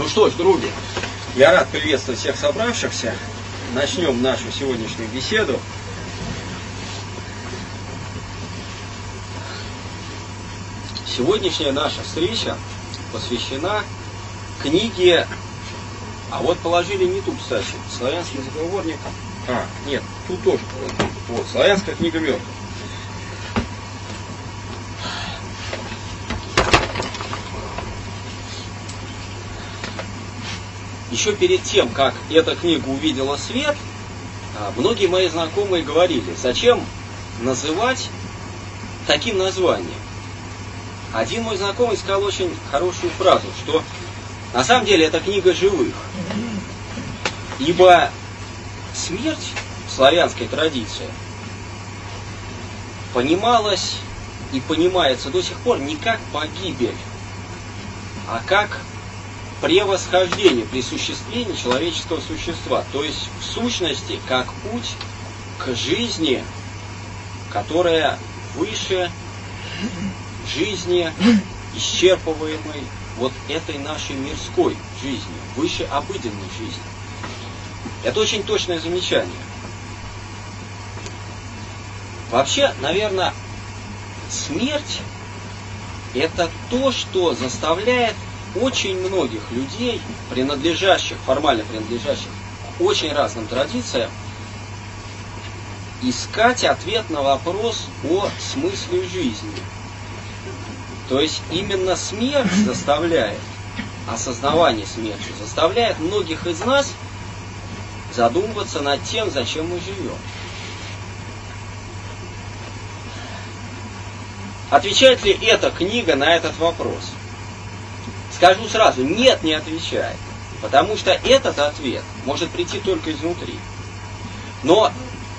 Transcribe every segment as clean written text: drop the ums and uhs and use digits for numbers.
Ну что ж, други, я рад приветствовать всех собравшихся. Начнем нашу сегодняшнюю беседу. Сегодняшняя наша встреча посвящена книге, а вот положили не ту, кстати, славянский заговорник. Нет, тут тоже. Вот, славянская книга мертвых. Еще перед тем, как эта книга увидела свет, многие мои знакомые говорили, зачем называть таким названием. Один мой знакомый сказал очень хорошую фразу, что на самом деле это книга живых. Ибо смерть в славянской традиции понималась и понимается до сих пор не как погибель, а как превосхождение, присуществление человеческого существа. То есть, в сущности, как путь к жизни, которая выше жизни, исчерпываемой вот этой нашей мирской жизни, выше обыденной жизни. Это очень точное замечание. Вообще, наверное, смерть – это то, что заставляет очень многих людей, формально принадлежащих к очень разным традициям, искать ответ на вопрос о смысле жизни. То есть именно смерть заставляет, осознавание смерти заставляет многих из нас задумываться над тем, зачем мы живем. Отвечает ли эта книга на этот вопрос? Скажу сразу, нет, не отвечает. Потому что этот ответ может прийти только изнутри. Но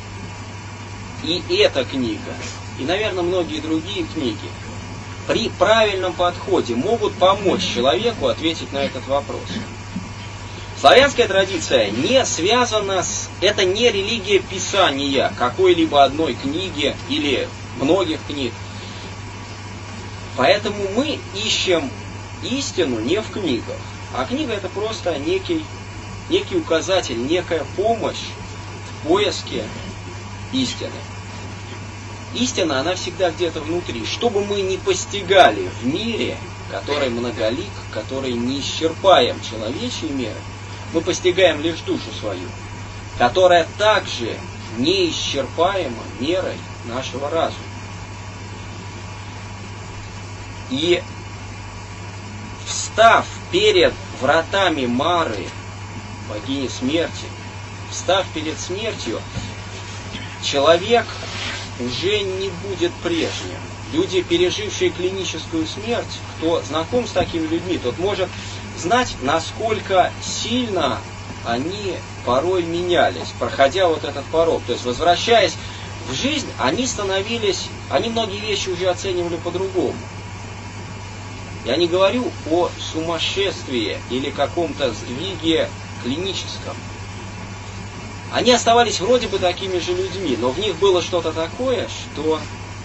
и эта книга, и, наверное, многие другие книги при правильном подходе могут помочь человеку ответить на этот вопрос. Славянская традиция не связана с... Это не религия писания какой-либо одной книги или многих книг. Поэтому мы ищем истину не в книгах, а книга это просто некий указатель, некая помощь в поиске истины. Истина, она всегда где-то внутри. Что бы мы ни постигали в мире, который многолик, который неисчерпаем человечьей мерой, мы постигаем лишь душу свою, которая также неисчерпаема мерой нашего разума. И встав перед вратами Мары, богини смерти, встав перед смертью, человек уже не будет прежним. Люди, пережившие клиническую смерть, кто знаком с такими людьми, тот может знать, насколько сильно они порой менялись, проходя вот этот порог. То есть, возвращаясь в жизнь, они многие вещи уже оценивали по-другому. Я не говорю о сумасшествии или каком-то сдвиге клиническом. Они оставались вроде бы такими же людьми, но в них было что-то такое, что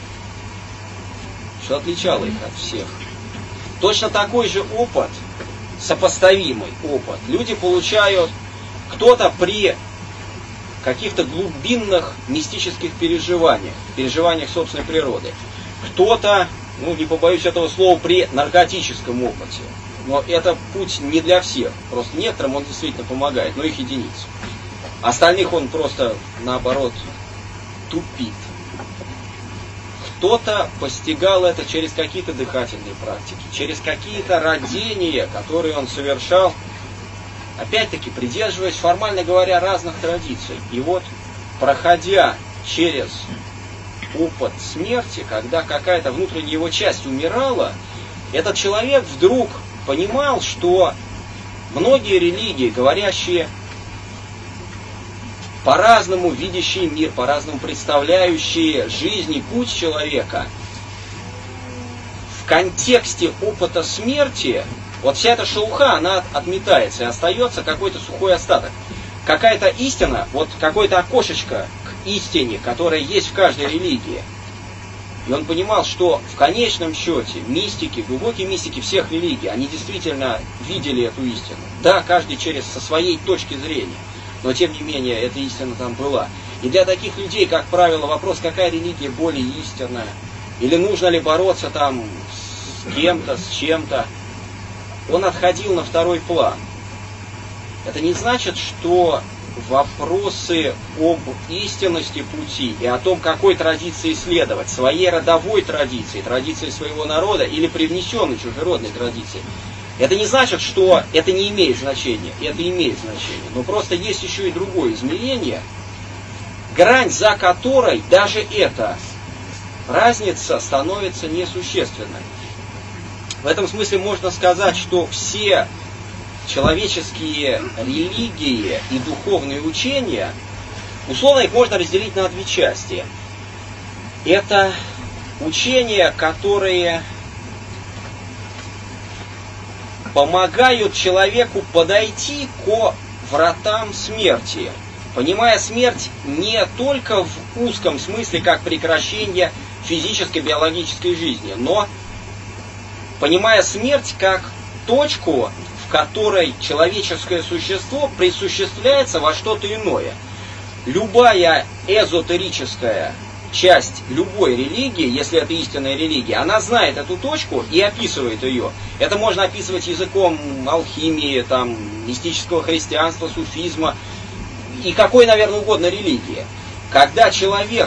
отличало их от всех. Точно такой же опыт, сопоставимый опыт, люди получают, кто-то при каких-то глубинных мистических переживаниях собственной природы, кто-то, не побоюсь этого слова, при наркотическом опыте. Но это путь не для всех. Просто некоторым он действительно помогает, но их единицы. Остальных он просто, наоборот, тупит. Кто-то постигал это через какие-то дыхательные практики, через какие-то родения, которые он совершал, опять-таки придерживаясь, формально говоря, разных традиций. И вот, проходя через опыт смерти, когда какая-то внутренняя его часть умирала, этот человек вдруг понимал, что многие религии, говорящие по-разному, видящие мир, по-разному представляющие жизнь и путь человека, в контексте опыта смерти, вот вся эта шелуха, она отметается, и остается какой-то сухой остаток. Какая-то истина, вот какое-то окошечко к истине, которая есть в каждой религии, И он понимал, что в конечном счете мистики, глубокие мистики всех религий, они действительно видели эту истину. Да, каждый со своей точки зрения, но тем не менее эта истина там была. И для таких людей, как правило, вопрос, какая религия более истинная, или нужно ли бороться там с кем-то, с чем-то, он отходил на второй план. Это не значит, что вопросы об истинности пути и о том, какой традиции следовать, своей родовой традиции, традиции своего народа или привнесенной чужеродной традиции, это не значит, что это не имеет значения. Это имеет значение. Но просто есть еще и другое измерение, грань за которой даже эта разница становится несущественной. В этом смысле можно сказать, что все человеческие религии и духовные учения, условно их можно разделить на две части. Это учения, которые помогают человеку подойти к вратам смерти, понимая смерть не только в узком смысле, как прекращение физической, биологической жизни, но понимая смерть как точку, в которой человеческое существо присуществляется во что-то иное. Любая эзотерическая часть любой религии, если это истинная религия, она знает эту точку и описывает ее. Это можно описывать языком алхимии, там, мистического христианства, суфизма и какой, наверное, угодно религии. Когда человек,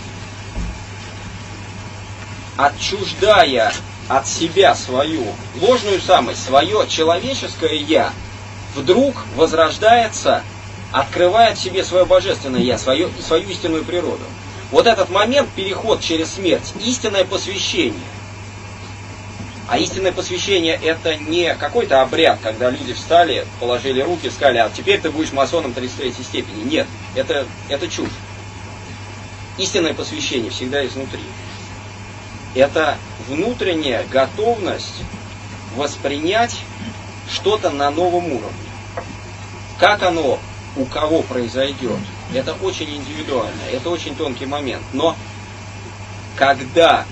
отчуждая от себя свою ложную самость, свое человеческое «я», вдруг возрождается, открывает в себе свое божественное «я», свою истинную природу. Вот этот момент, переход через смерть, истинное посвящение. А истинное посвящение это не какой-то обряд, когда люди встали, положили руки, сказали, а теперь ты будешь масоном 33-й степени. Нет, это чушь. Истинное посвящение всегда изнутри. Это внутренняя готовность воспринять что-то на новом уровне. Как оно у кого произойдет, это очень индивидуально, это очень тонкий момент. Но когда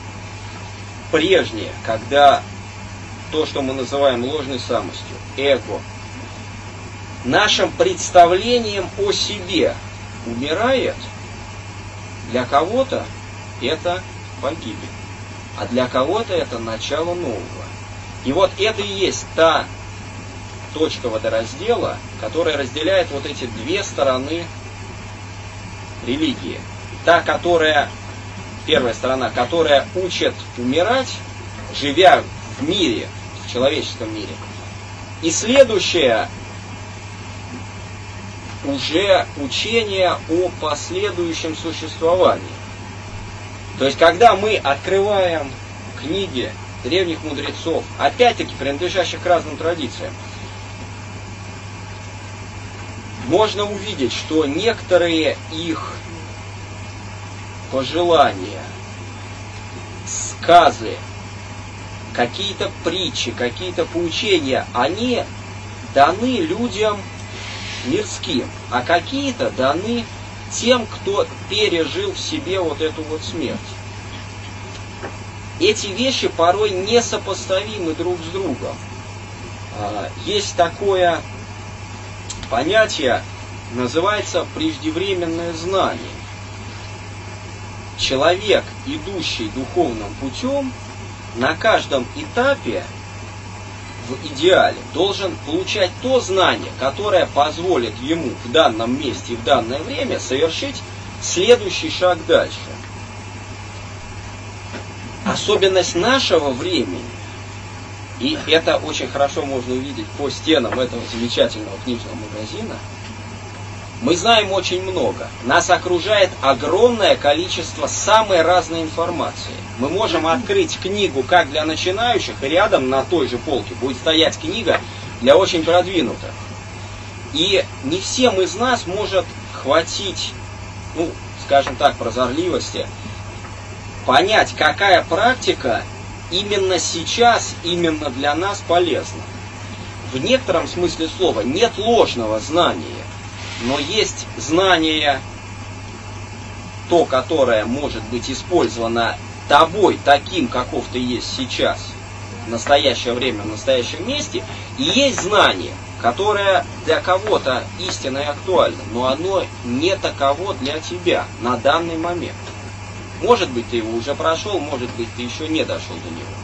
то, что мы называем ложной самостью, эго, нашим представлением о себе умирает, для кого-то это погибель. А для кого-то это начало нового. И вот это и есть та точка водораздела, которая разделяет вот эти две стороны религии. Та, первая сторона, которая учит умирать, живя в мире, в человеческом мире. И следующее уже учение о последующем существовании. То есть, когда мы открываем книги древних мудрецов, опять-таки принадлежащих к разным традициям, можно увидеть, что некоторые их пожелания, сказы, какие-то притчи, какие-то поучения, они даны людям мирским, а какие-то даны тем, кто пережил в себе вот эту вот смерть. Эти вещи порой несопоставимы друг с другом. Есть такое понятие, называется преждевременное знание. Человек, идущий духовным путем, на каждом этапе в идеале должен получать то знание, которое позволит ему в данном месте и в данное время совершить следующий шаг дальше. Особенность нашего времени, и это очень хорошо можно увидеть по стенам этого замечательного книжного магазина, мы знаем очень много. Нас окружает огромное количество самой разной информации. Мы можем открыть книгу как для начинающих, и рядом на той же полке будет стоять книга для очень продвинутых. И не всем из нас может хватить, скажем так, прозорливости, понять, какая практика именно сейчас, именно для нас полезна. В некотором смысле слова нет ложного знания, но есть знание, то, которое может быть использовано тобой таким, каков ты есть сейчас, в настоящее время, в настоящем месте, и есть знание, которое для кого-то истинно и актуально, но оно не таково для тебя на данный момент. Может быть, ты его уже прошел, может быть, ты еще не дошел до него.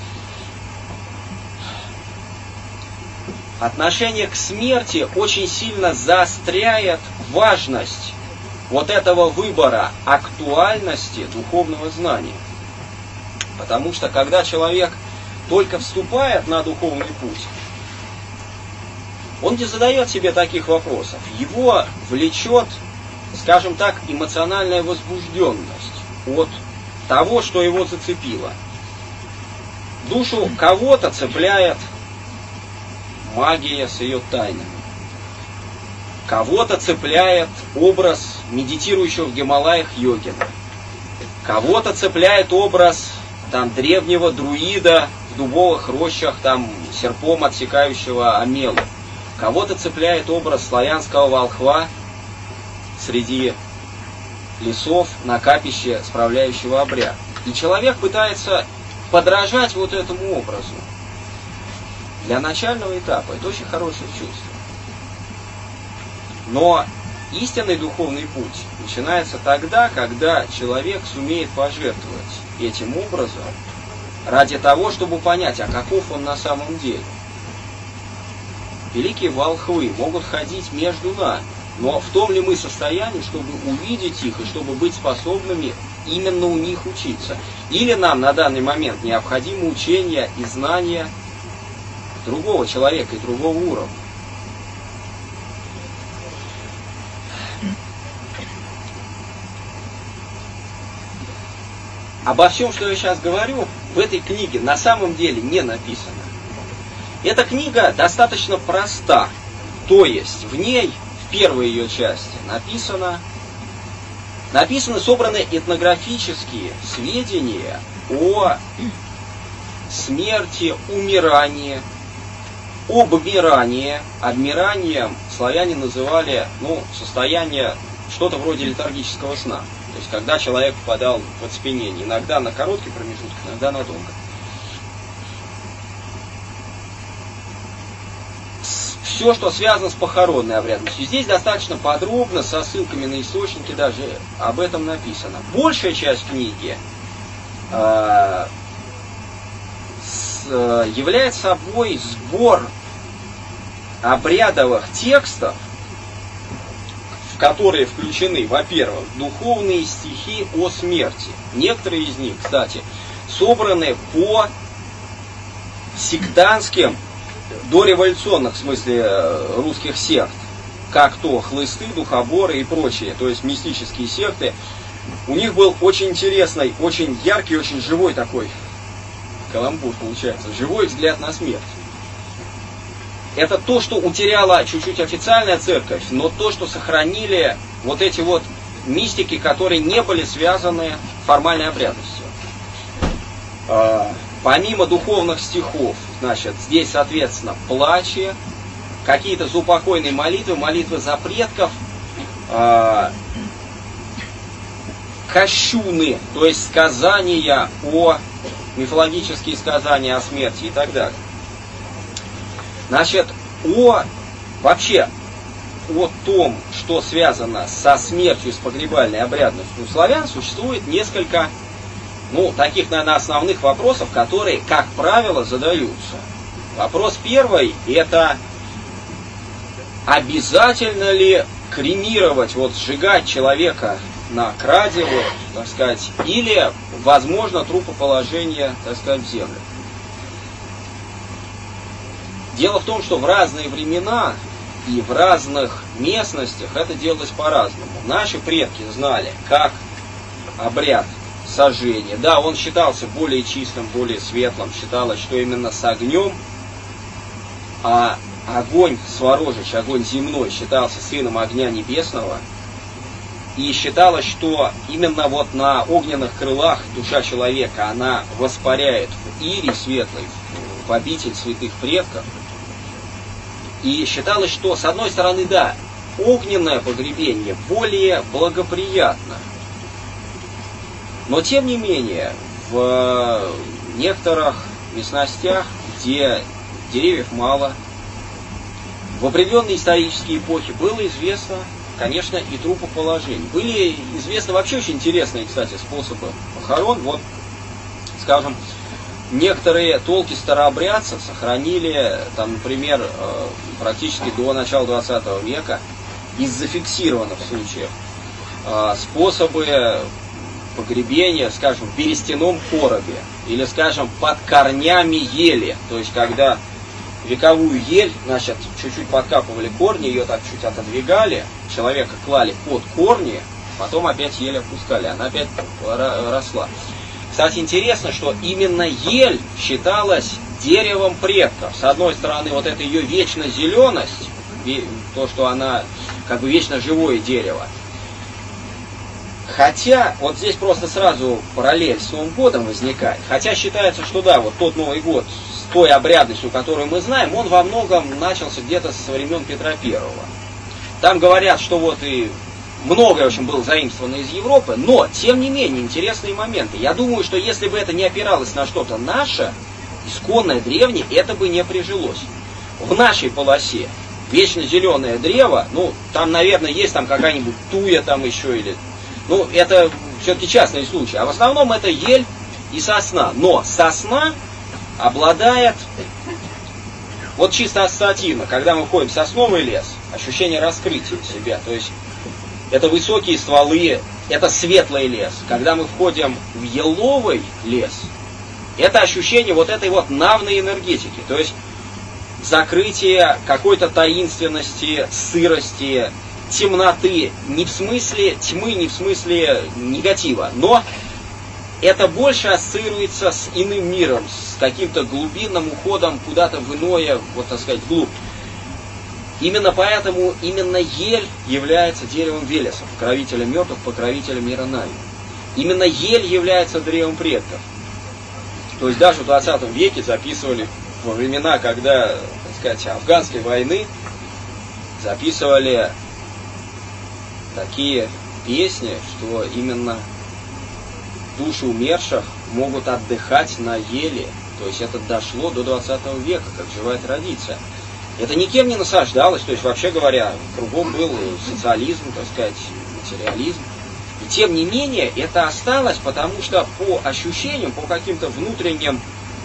Отношение к смерти очень сильно заостряет важность вот этого выбора актуальности духовного знания. Потому что когда человек только вступает на духовный путь, он не задает себе таких вопросов. Его влечет, скажем так, эмоциональная возбужденность от того, что его зацепило. Душу кого-то цепляет магия с ее тайнами. Кого-то цепляет образ медитирующего в Гималаях йогина. Кого-то цепляет образ древнего друида в дубовых рощах, серпом отсекающего омелу. Кого-то цепляет образ славянского волхва среди лесов на капище, справляющего обряд. И человек пытается подражать вот этому образу. Для начального этапа это очень хорошее чувство. Но истинный духовный путь начинается тогда, когда человек сумеет пожертвовать этим образом ради того, чтобы понять, а каков он на самом деле. Великие волхвы могут ходить между нами, но в том ли мы состоянии, чтобы увидеть их и чтобы быть способными именно у них учиться? Или нам на данный момент необходимо учение и знания другого человека и другого уровня? Обо всем, что я сейчас говорю, в этой книге на самом деле не написано. Эта книга достаточно проста, то есть в ней, в первой ее части, собраны этнографические сведения о смерти, умирании, обмирании. Обмиранием славяне называли состояние что-то вроде летаргического сна. То есть, когда человек впадал в оцепенение, иногда на короткий промежуток, иногда надолго. Все, что связано с похоронной обрядностью. Здесь достаточно подробно, со ссылками на источники даже об этом написано. Большая часть книги является собой сбор обрядовых текстов, в которые включены, во-первых, духовные стихи о смерти. Некоторые из них, кстати, собраны по сектантским, дореволюционных, в смысле, русских сект, как то хлысты, духоборы и прочие, то есть мистические секты. У них был очень интересный, очень яркий, очень живой такой каламбур получается, живой взгляд на смерть. Это то, что утеряла чуть-чуть официальная церковь, но то, что сохранили вот эти вот мистики, которые не были связаны формальной обрядностью. Помимо духовных стихов, здесь, соответственно, плачи, какие-то заупокойные молитвы, молитвы за предков, кощуны, то есть сказания мифологические сказания о смерти и так далее. Вообще, о том, что связано со смертью, с погребальной обрядностью у славян, существует несколько, таких, наверное, основных вопросов, которые, как правило, задаются. Вопрос первый – это обязательно ли кремировать, сжигать человека на крадево, так сказать, или, возможно, трупоположение, так сказать, в землю. Дело в том, что в разные времена и в разных местностях это делалось по-разному. Наши предки знали, как обряд сожжения. Да, он считался более чистым, более светлым. Считалось, что именно с огнем, а огонь Сворожич, огонь земной, считался сыном огня небесного. И считалось, что именно на огненных крылах душа человека, она воспаряет в ире светлой, в обитель святых предков. И считалось, что, с одной стороны, да, огненное погребение более благоприятно. Но, тем не менее, в некоторых местностях, где деревьев мало, в определенные исторические эпохи было известно, конечно, и трупоположение. Были известны вообще очень интересные, кстати, способы похорон. Вот, скажем, некоторые толки старообрядцев сохранили, там, например, практически до начала 20 века из зафиксированных случаев способы погребения, скажем, в берестяном коробе или, скажем, под корнями ели. То есть, когда вековую ель, значит, чуть-чуть подкапывали корни, ее так чуть отодвигали, человека клали под корни, потом опять ель опускали, она опять росла. Кстати, интересно, что именно ель считалась деревом предков. С одной стороны, вот эта ее вечно зеленость, то, что она как бы вечно живое дерево. Хотя, вот здесь просто сразу параллель с Новым годом возникает. Хотя считается, что да, вот тот Новый год с той обрядностью, которую мы знаем, он во многом начался где-то со времен Петра Первого. Там говорят, что вот и многое, в общем, было заимствовано из Европы, но, тем не менее, интересные моменты. Я думаю, что если бы это не опиралось на что-то наше, исконное, древнее, это бы не прижилось. В нашей полосе вечно зеленое древо, ну, там, наверное, есть там какая-нибудь туя там еще или... Ну, это все-таки частные случаи. А в основном это ель и сосна. Но сосна обладает, вот чисто ассоциативно, когда мы входим в сосновый лес, ощущение раскрытия себя. То есть это высокие стволы, это светлый лес. Когда мы входим в еловый лес, это ощущение вот этой вот навной энергетики. То есть закрытие какой-то таинственности, сырости, темноты, не в смысле тьмы, не в смысле негатива, но это больше ассоциируется с иным миром, с каким-то глубинным уходом куда-то в иное, вот так сказать, вглубь. Именно поэтому именно ель является деревом Велеса, покровителем мертвых, покровителем мира Нави. Именно ель является древом предков. То есть даже в 20 веке записывали во времена, когда, так сказать, афганской войны, записывали такие песни, что именно души умерших могут отдыхать на еле. То есть это дошло до 20 века, как живая традиция. Это никем не насаждалось, то есть, вообще говоря, кругом был социализм, так сказать, материализм. И тем не менее, это осталось, потому что по ощущениям, по какому-то внутреннему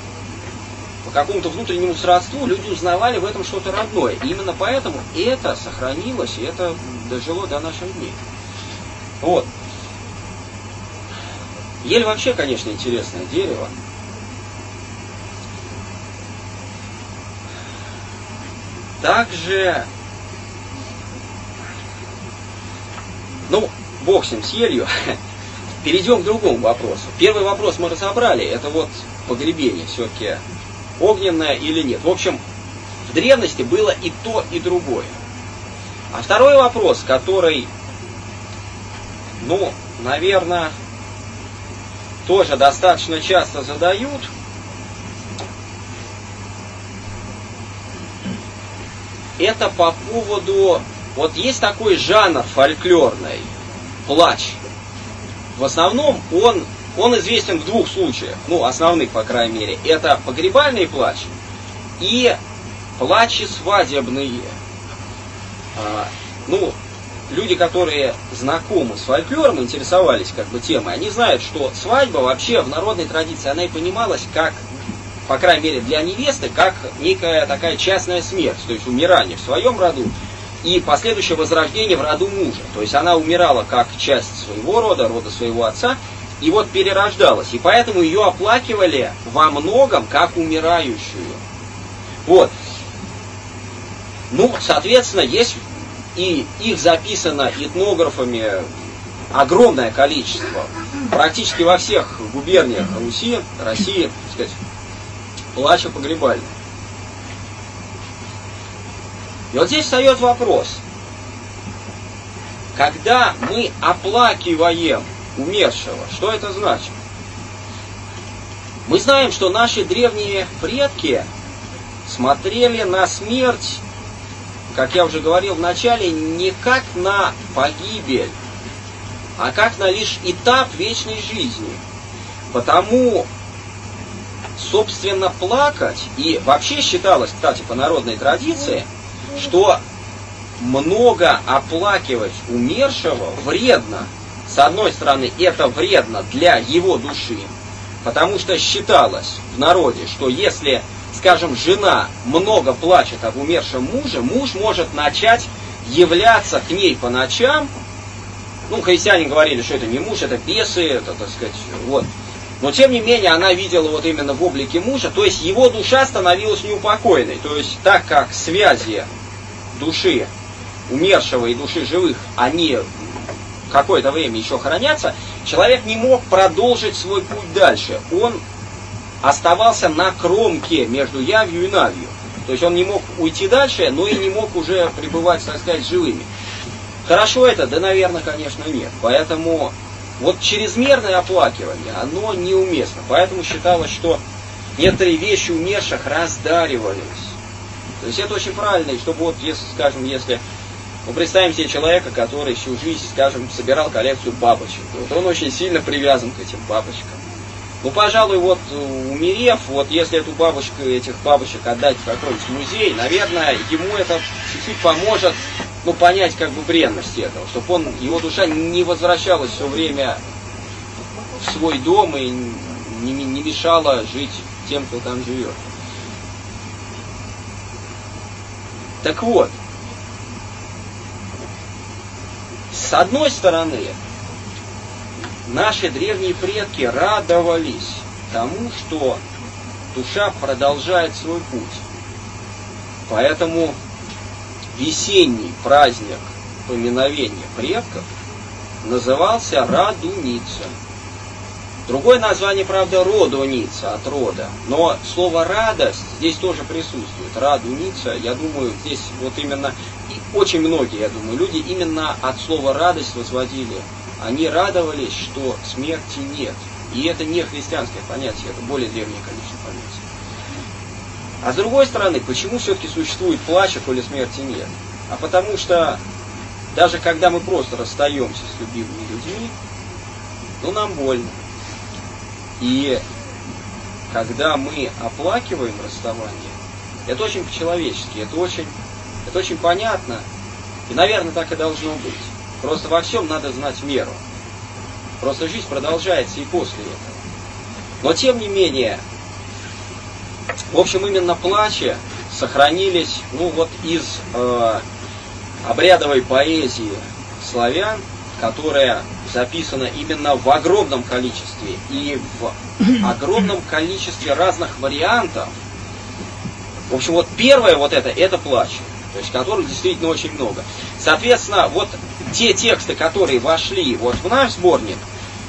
сродству люди узнавали в этом что-то родное. И именно поэтому это сохранилось, и это дожило до наших дней. Вот. Ель вообще, конечно, интересное дерево. Также, ну, бог с ним, с елью. Перейдем к другому вопросу. Первый вопрос мы разобрали, это вот погребение, все-таки огненное или нет. В общем, в древности было и то, и другое. А второй вопрос, который, ну, наверное, тоже достаточно часто задают, это по поводу, вот есть такой жанр фольклорный, плач. В основном он известен в двух случаях, ну, основных, по крайней мере. Это погребальный плач и плачи свадебные. Ну, люди, которые знакомы с фольклором, интересовались как бы темой, они знают, что свадьба вообще в народной традиции, она и понималась как, по крайней мере для невесты, как некая такая частная смерть, то есть умирание в своем роду и последующее возрождение в роду мужа. То есть она умирала как часть своего рода, рода своего отца, и вот перерождалась. И поэтому ее оплакивали во многом как умирающую. Вот. Ну, соответственно, есть и их записано этнографами огромное количество. Практически во всех губерниях Руси, России, так сказать, плача погребальный. И вот здесь встает вопрос. Когда мы оплакиваем умершего, что это значит? Мы знаем, что наши древние предки смотрели на смерть, как я уже говорил в начале, не как на погибель, а как на лишь этап вечной жизни. Потому, собственно, плакать, и вообще считалось, кстати, по народной традиции, что много оплакивать умершего вредно. С одной стороны, это вредно для его души, потому что считалось в народе, что если, скажем, жена много плачет об умершем муже, муж может начать являться к ней по ночам. Ну, христиане говорили, что это не муж, это бесы, это, так сказать, вот. Но, тем не менее, она видела вот именно в облике мужа, то есть его душа становилась неупокоенной. То есть, так как связи души умершего и души живых, они какое-то время еще хранятся, человек не мог продолжить свой путь дальше. Он оставался на кромке между явью и навью. То есть он не мог уйти дальше, но и не мог уже пребывать, так сказать, живыми. Хорошо это? Да, наверное, конечно, нет. Поэтому вот чрезмерное оплакивание, оно неуместно. Поэтому считалось, что некоторые вещи умерших раздаривались. То есть это очень правильно, и чтобы вот, если, скажем, если мы представим себе человека, который всю жизнь, скажем, собирал коллекцию бабочек, вот он очень сильно привязан к этим бабочкам. Ну, пожалуй, вот умерев, вот если этих бабочек отдать в какой-нибудь музей, наверное, ему это чуть-чуть поможет, ну, понять как бы бренность этого, чтобы его душа не возвращалась все время в свой дом и не мешала жить тем, кто там живет. Так вот, с одной стороны, наши древние предки радовались тому, что душа продолжает свой путь. Поэтому весенний праздник поминовения предков назывался Радуница. Другое название, правда, Родуница, от рода. Но слово «радость» здесь тоже присутствует. Радуница, я думаю, здесь вот именно, и очень многие, я думаю, люди именно от слова «радость» возводили. Они радовались, что смерти нет. И это не христианское понятие, это более древнее, конечно, понятие. А с другой стороны, почему все-таки существует плач, коли смерти нет? А потому что даже когда мы просто расстаемся с любимыми людьми, ну, нам больно. И когда мы оплакиваем расставание, это очень по-человечески, это очень понятно. И, наверное, так и должно быть. Просто во всем надо знать меру. Просто жизнь продолжается и после этого. Но, тем не менее, в общем, именно плачи сохранились, ну, вот из обрядовой поэзии славян, которая записана именно в огромном количестве и в огромном количестве разных вариантов. В общем, вот первое вот это плач, то есть которых действительно очень много. Соответственно, вот те тексты, которые вошли вот в наш сборник,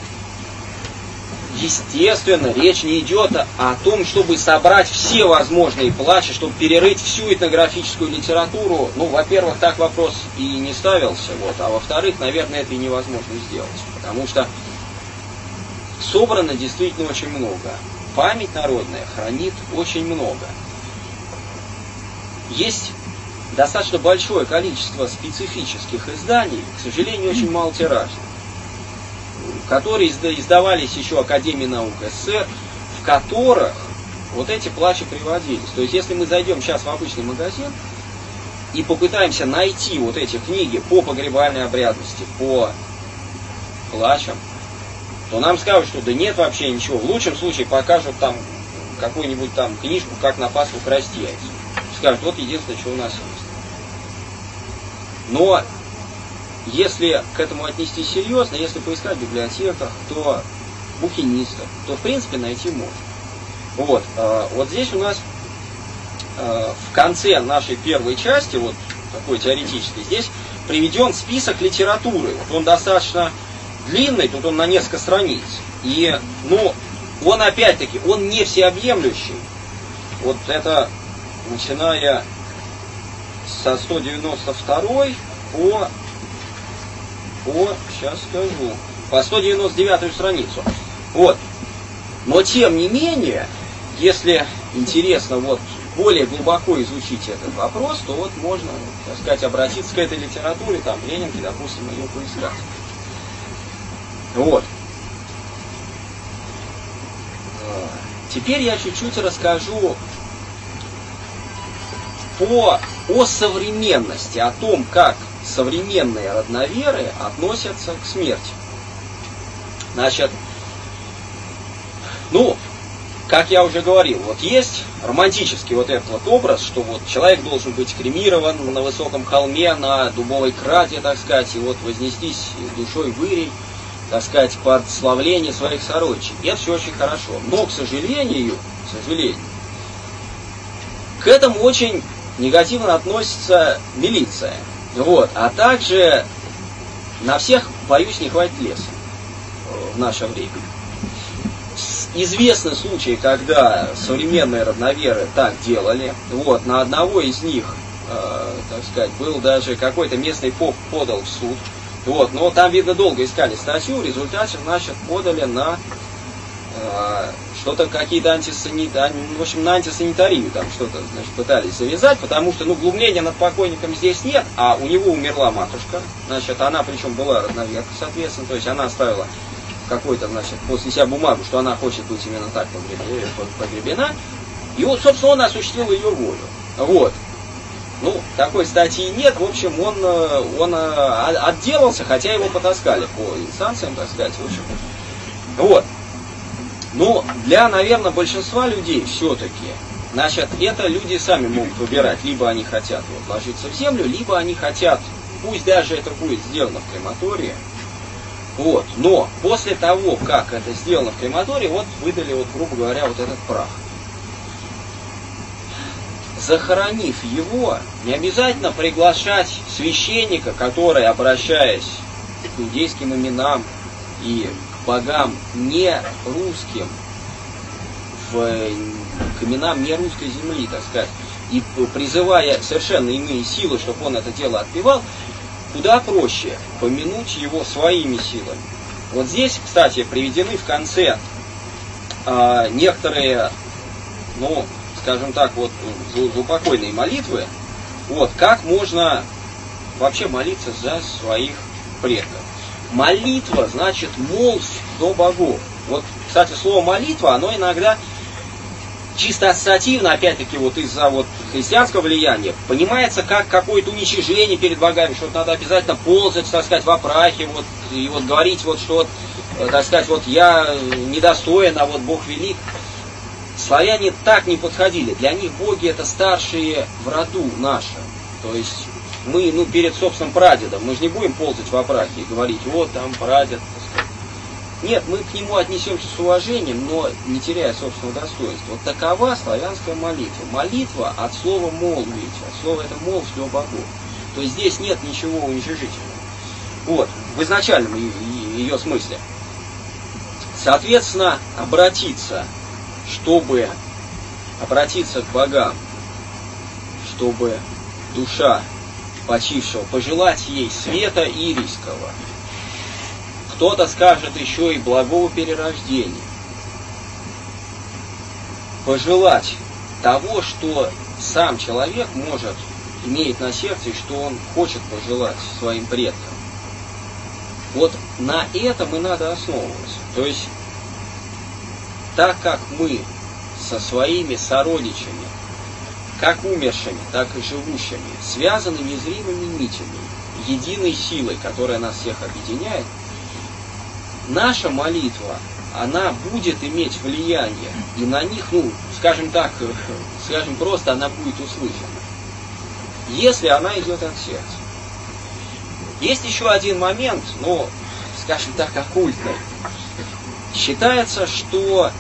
естественно, речь не идет о том, чтобы собрать все возможные плачи, чтобы перерыть всю этнографическую литературу. Ну, во-первых, так вопрос и не ставился, вот, а во-вторых, наверное, это и невозможно сделать, потому что собрано действительно очень много. Память народная хранит очень много. Есть достаточно большое количество специфических изданий, к сожалению, очень малотиражных, которые издавались еще Академией наук СССР, в которых вот эти плачи приводились. То есть, если мы зайдем сейчас в обычный магазин и попытаемся найти вот эти книги по погребальной обрядности, по плачам, то нам скажут, что да нет вообще ничего. В лучшем случае покажут там какую-нибудь там книжку, как на Пасху красть яйца. Скажут, вот единственное, что у нас есть. Но если к этому отнестись серьезно, если поискать в библиотеках, то букинистов, то в принципе найти можно. Вот, вот здесь у нас в конце нашей первой части, вот такой теоретической, здесь приведен список литературы. Вот он достаточно длинный, тут он на несколько страниц. И, ну, он опять-таки, он не всеобъемлющий. Вот это, начиная со 192 сейчас скажу, по 199 страницу. Вот. Но тем не менее, если интересно вот более глубоко изучить этот вопрос, то вот можно, так сказать, обратиться к этой литературе, там, Ленинке, допустим, ее поискать. Вот. теперь я чуть-чуть расскажу о современности, о том, как современные родноверы относятся к смерти. Значит, как я уже говорил, вот есть романтический вот этот вот образ, что вот человек должен быть кремирован на высоком холме, на дубовой краде, так сказать, и вот вознестись душой в ирий, так сказать, под славление своих сородичей. И это все очень хорошо. Но, к сожалению, к этому очень негативно относится милиция. Вот. А также на всех, боюсь, не хватит леса в наше время. Известны случаи, когда современные родноверы так делали. Вот, на одного из них, так сказать, был даже какой-то местный поп подал в суд. Вот, но там, видно, долго искали статью, в результате, значит, подали на что-то какие-то в общем, на антисанитарию там что-то, значит, пытались завязать, потому что, глумления над покойником здесь нет, а у него умерла матушка, значит, она причем была родноверка, соответственно, то есть она оставила какой-то, значит, после себя бумагу, что она хочет быть именно так погребена, и вот, собственно, он осуществил ее волю. Вот. Такой статьи нет, в общем, он отделался, хотя его потаскали по инстанциям, так сказать, в общем. Вот. Для, наверное, большинства людей все-таки, значит, это люди сами могут выбирать, либо они хотят вот ложиться в землю, либо они хотят, пусть даже это будет сделано в крематории, вот, но после того, как это сделано в крематории, вот выдали, вот, грубо говоря, вот этот прах. Захоронив его, не обязательно приглашать священника, который, обращаясь к иудейским именам и к богам не русским, к именам не русской земли, так сказать, и призывая совершенно иные силы, чтобы он это дело отпевал, куда проще помянуть его своими силами. Вот здесь, кстати, приведены в конце некоторые, скажем так, вот заупокойные молитвы, вот, как можно вообще молиться за своих предков. Молитва, значит, молвь до богов. Вот, кстати, слово молитва, оно иногда чисто ассоциативно, опять-таки, вот из-за вот христианского влияния, понимается как какое-то уничижение перед богами, что надо обязательно ползать, так сказать, во прахе, вот, и вот говорить, вот, что, так сказать, вот я недостоин, а вот Бог велик. Славяне так не подходили. Для них боги это старшие в роду наши. То есть мы, перед собственным прадедом, мы же не будем ползать во прахе и говорить, вот там прадед, так сказать. Нет, мы к нему отнесемся с уважением, но не теряя собственного достоинства. Вот такова славянская молитва. Молитва от слова молвить, от слова это молвь до богов. То есть здесь нет ничего уничижительного. Вот, в изначальном ее смысле. Соответственно, чтобы обратиться к богам, чтобы душа почившего, пожелать ей света ирийского. Кто-то скажет еще и благого перерождения. Пожелать того, что сам человек имеет на сердце, и что он хочет пожелать своим предкам. Вот на этом и надо основываться. То есть, так как мы со своими сородичами, как умершими, так и живущими, связаны незримыми нитями, единой силой, которая нас всех объединяет, наша молитва, она будет иметь влияние, и на них, скажем просто, она будет услышана, если она идет от сердца. Есть еще один момент, скажем так, оккультный. Считается, что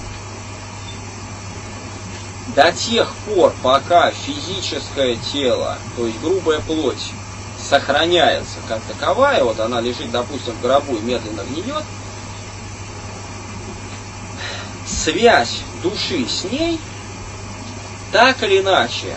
до тех пор, пока физическое тело, то есть грубая плоть, сохраняется как таковая, вот она лежит, допустим, в гробу и медленно гниет, связь души с ней так или иначе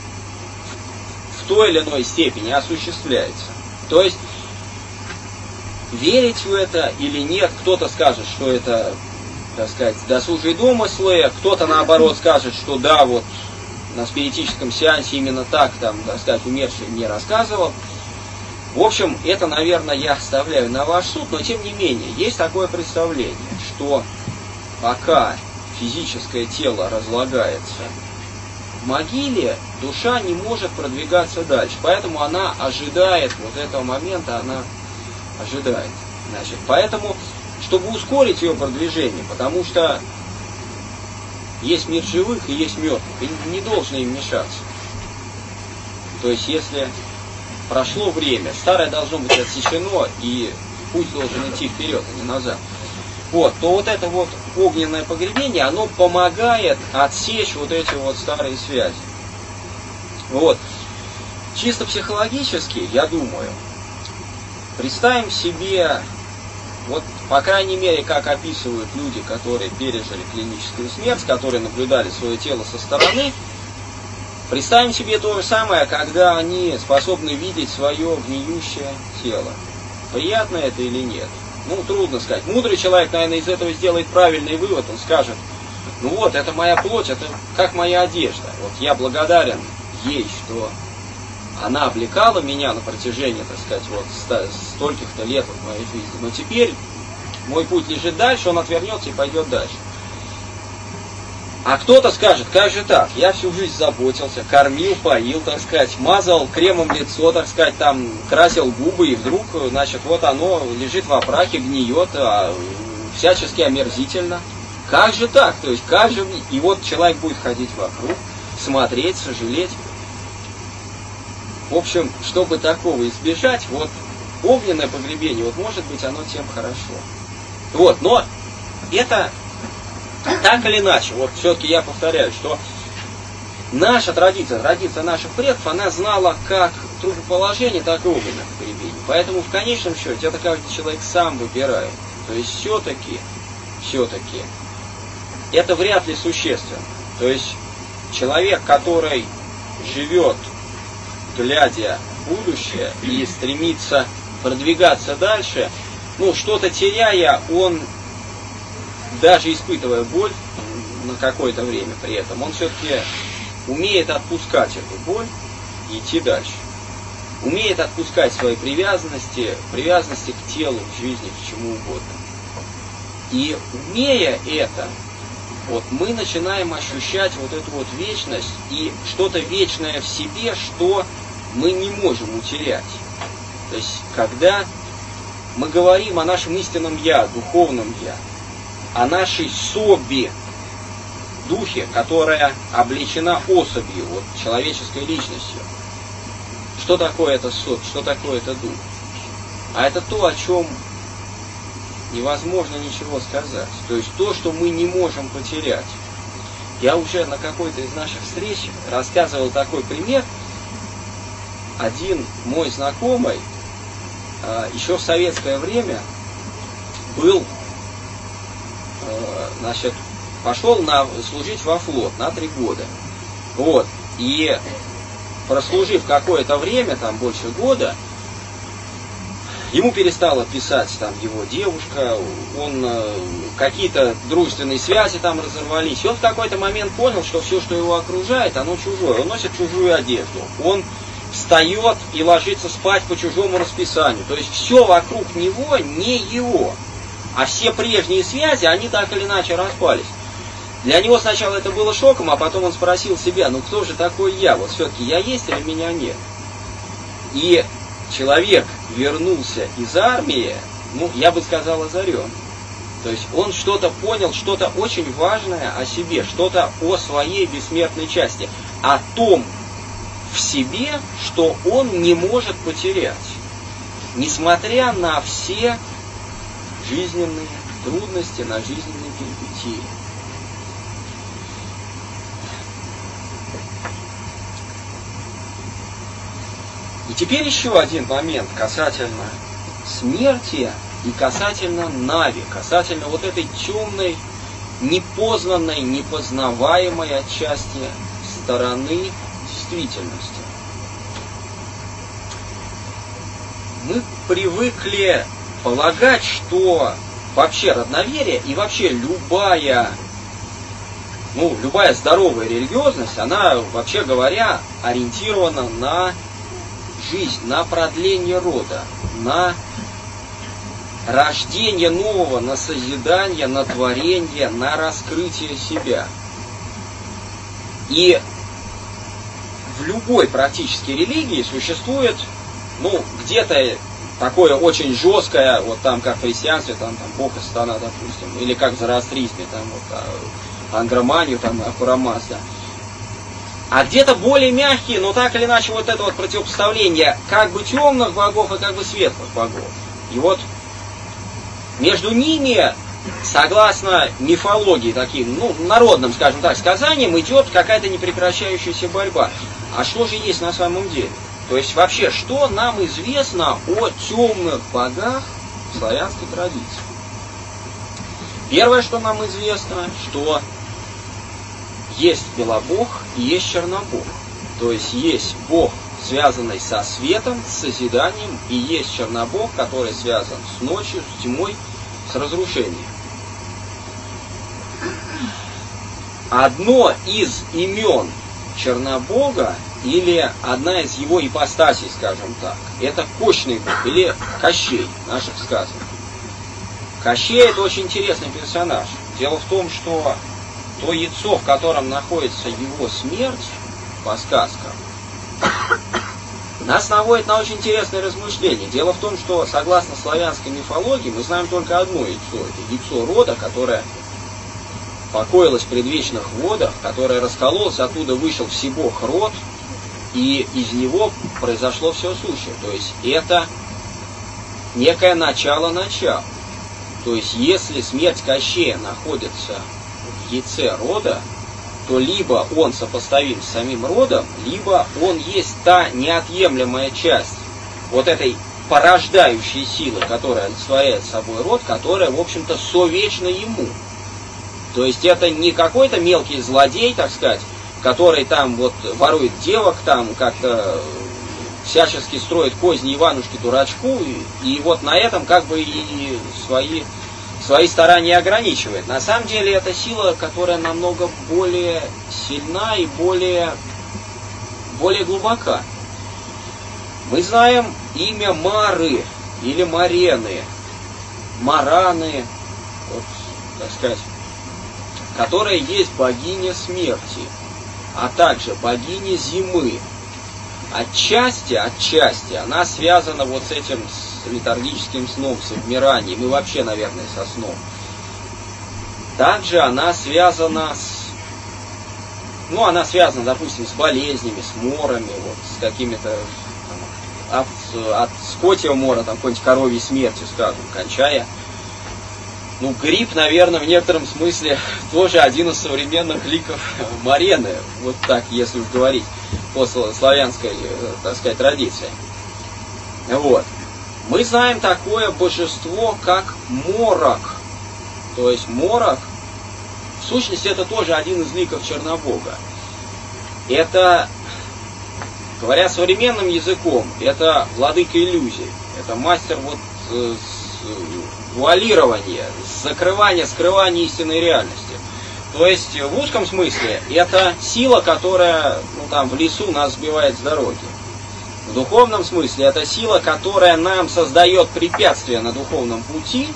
в той или иной степени осуществляется. То есть верить в это или нет, кто-то скажет, что это, так сказать, досужие домыслы, кто-то наоборот скажет, что да, вот на спиритическом сеансе именно так, там, так сказать, умерший мне рассказывал. В общем, это, наверное, я оставляю на ваш суд, но тем не менее, есть такое представление, что пока физическое тело разлагается, в могиле душа не может продвигаться дальше. Поэтому она ожидает вот этого момента, она ожидает. Значит, поэтому, чтобы ускорить ее продвижение, потому что есть мир живых и есть мертвых, и не должны им мешаться. То есть, если прошло время, старое должно быть отсечено, и путь должен идти вперед, а не назад. Вот, то вот это вот огненное погребение, оно помогает отсечь вот эти вот старые связи. Вот. Чисто психологически, я думаю, представим себе, вот, по крайней мере, как описывают люди, которые пережили клиническую смерть, которые наблюдали свое тело со стороны, представим себе то же самое, когда они способны видеть свое гниющее тело. Приятно это или нет? Ну, трудно сказать. Мудрый человек, наверное, из этого сделает правильный вывод. Он скажет, ну вот, это моя плоть, это как моя одежда. Вот я благодарен ей, что она облекала меня на протяжении, так сказать, вот стольких-то лет в моей жизни. Но теперь мой путь лежит дальше, он отвернется и пойдет дальше. А кто-то скажет, как же так? Я всю жизнь заботился, кормил, поил, так сказать, мазал кремом лицо, так сказать, там, красил губы, и вдруг, значит, вот оно лежит во прахе, гниет, всячески омерзительно. Как же так? То есть, как же... И вот человек будет ходить вокруг, смотреть, сожалеть. В общем, чтобы такого избежать, вот огненное погребение, вот может быть оно тем хорошо. Вот, но это... Так или иначе, вот все-таки я повторяю, что наша традиция наших предков, она знала как трупоположение, так и огненное погребение. Поэтому в конечном счете это каждый человек сам выбирает. То есть все-таки, это вряд ли существенно. То есть человек, который живет, глядя в будущее и стремится продвигаться дальше, ну, что-то теряя, он... даже испытывая боль на какое-то время при этом, он все-таки умеет отпускать эту боль и идти дальше. Умеет отпускать свои привязанности к телу, к жизни, к чему угодно. И умея это, вот мы начинаем ощущать вот эту вот вечность и что-то вечное в себе, что мы не можем утерять. То есть, когда мы говорим о нашем истинном Я, духовном Я, о нашей собе, духе, которая облечена особью, вот, человеческой личностью. Что такое это собь, что такое это дух? А это то, о чем невозможно ничего сказать. То есть то, что мы не можем потерять. Я уже на какой-то из наших встреч рассказывал такой пример. Один мой знакомый еще в советское время был, значит, пошел служить во флот на 3 года. Вот. И прослужив какое-то время, там больше года, ему перестала писать там его девушка, он какие-то дружественные связи там разорвались. И он в какой-то момент понял, что все, что его окружает, оно чужое. Он носит чужую одежду. Он встает и ложится спать по чужому расписанию. То есть все вокруг него не его. А все прежние связи, они так или иначе распались. Для него сначала это было шоком, а потом он спросил себя, ну кто же такой я? Вот все-таки я есть или меня нет? И человек вернулся из армии, ну, я бы сказал, озарен. То есть он что-то понял, что-то очень важное о себе, что-то о своей бессмертной части, о том в себе, что он не может потерять, несмотря на все жизненные трудности, на жизненные перипетии. И теперь еще один момент касательно смерти и касательно Нави, касательно вот этой темной, непознанной, непознаваемой отчасти стороны действительности. Мы привыкли полагать, что вообще родноверие и вообще любая здоровая религиозность, она, вообще говоря, ориентирована на жизнь, на продление рода, на рождение нового, на созидание, на творение, на раскрытие себя. И в любой практически религии существует, где-то такое очень жесткое, вот там как в христианстве, там Бог и сатана, допустим, или как в зороастризме, там вот Андроманию, там Ахура Мазда. А где-то более мягкие, но так или иначе вот это вот противопоставление как бы темных богов и как бы светлых богов. И вот между ними, согласно мифологии таким, народным, скажем так, сказаниям, идет какая-то непрекращающаяся борьба. А что же есть на самом деле? То есть вообще, что нам известно о темных богах в славянской традиции? Первое, что нам известно, что есть Белобог и есть Чернобог. То есть Бог, связанный со светом, с созиданием, и есть Чернобог, который связан с ночью, с тьмой, с разрушением. Одно из имен Чернобога, или одна из его ипостасей, скажем так, это Кощный Бог, или Кощей в наших сказках. Кощей — это очень интересный персонаж. Дело в том, что то яйцо, в котором находится его смерть, по сказкам, нас наводит на очень интересное размышление. Дело в том, что, согласно славянской мифологии, мы знаем только одно яйцо. Это яйцо рода, которое покоилось в предвечных водах, которое раскололось, оттуда вышел всебог род, и из него произошло все сущее. То есть это некое начало-начало. То есть если смерть Кощея находится в яйце рода, то либо он сопоставим с самим родом, либо он есть та неотъемлемая часть вот этой порождающей силы, которая олицетворяет собой род, которая, в общем-то, совечна ему. То есть это не какой-то мелкий злодей, так сказать, который там вот ворует девок, там как-то всячески строит козни Иванушке-дурачку, и вот на этом как бы и свои старания ограничивает. На самом деле это сила, которая намного более сильна и более глубока. Мы знаем имя Мары или Марены, Мараны, вот, так сказать, которая есть богиня смерти, а также богиня зимы. Отчасти она связана вот с этим летаргическим сном, с обмиранием и вообще, наверное, со сном. Также она связана допустим, с болезнями, с морами, вот, с какими-то от скотьего мора, там, какой-нибудь коровьей смерти, скажем, кончая. Грипп, наверное, в некотором смысле тоже один из современных ликов Марены, вот так, если уж говорить по славянской, так сказать, традиции. Вот. Мы знаем такое божество, как Морок. То есть Морок, в сущности, это тоже один из ликов Чернобога. Это, говоря современным языком, это владыка иллюзий. Это мастер вуалирования, закрывания, скрывания истинной реальности. То есть в узком смысле это сила, которая в лесу нас сбивает с дороги. В духовном смысле это сила, которая нам создает препятствия на духовном пути,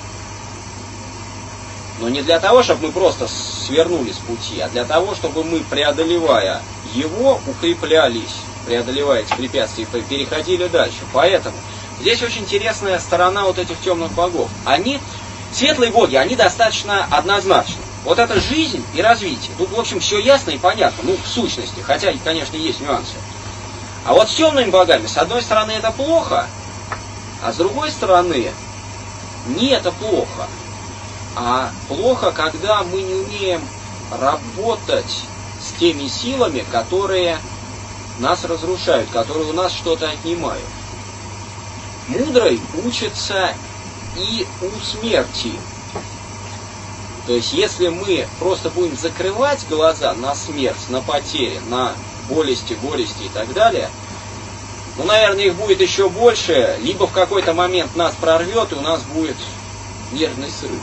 но не для того, чтобы мы просто свернули с пути, а для того, чтобы мы, преодолевая его, укреплялись, преодолевая эти препятствия, переходили дальше. Поэтому здесь очень интересная сторона вот этих темных богов. Светлые боги, они достаточно однозначны. Вот это жизнь и развитие. Тут, в общем, все ясно и понятно, в сущности, хотя, конечно, есть нюансы. А вот с темными богами, с одной стороны, это плохо, а с другой стороны, не это плохо. А плохо, когда мы не умеем работать с теми силами, которые нас разрушают, которые у нас что-то отнимают. Мудрый учится и у смерти. То есть, если мы просто будем закрывать глаза на смерть, на потери, на болести, горести и так далее, наверное, их будет еще больше, либо в какой-то момент нас прорвет, и у нас будет нервный срыв.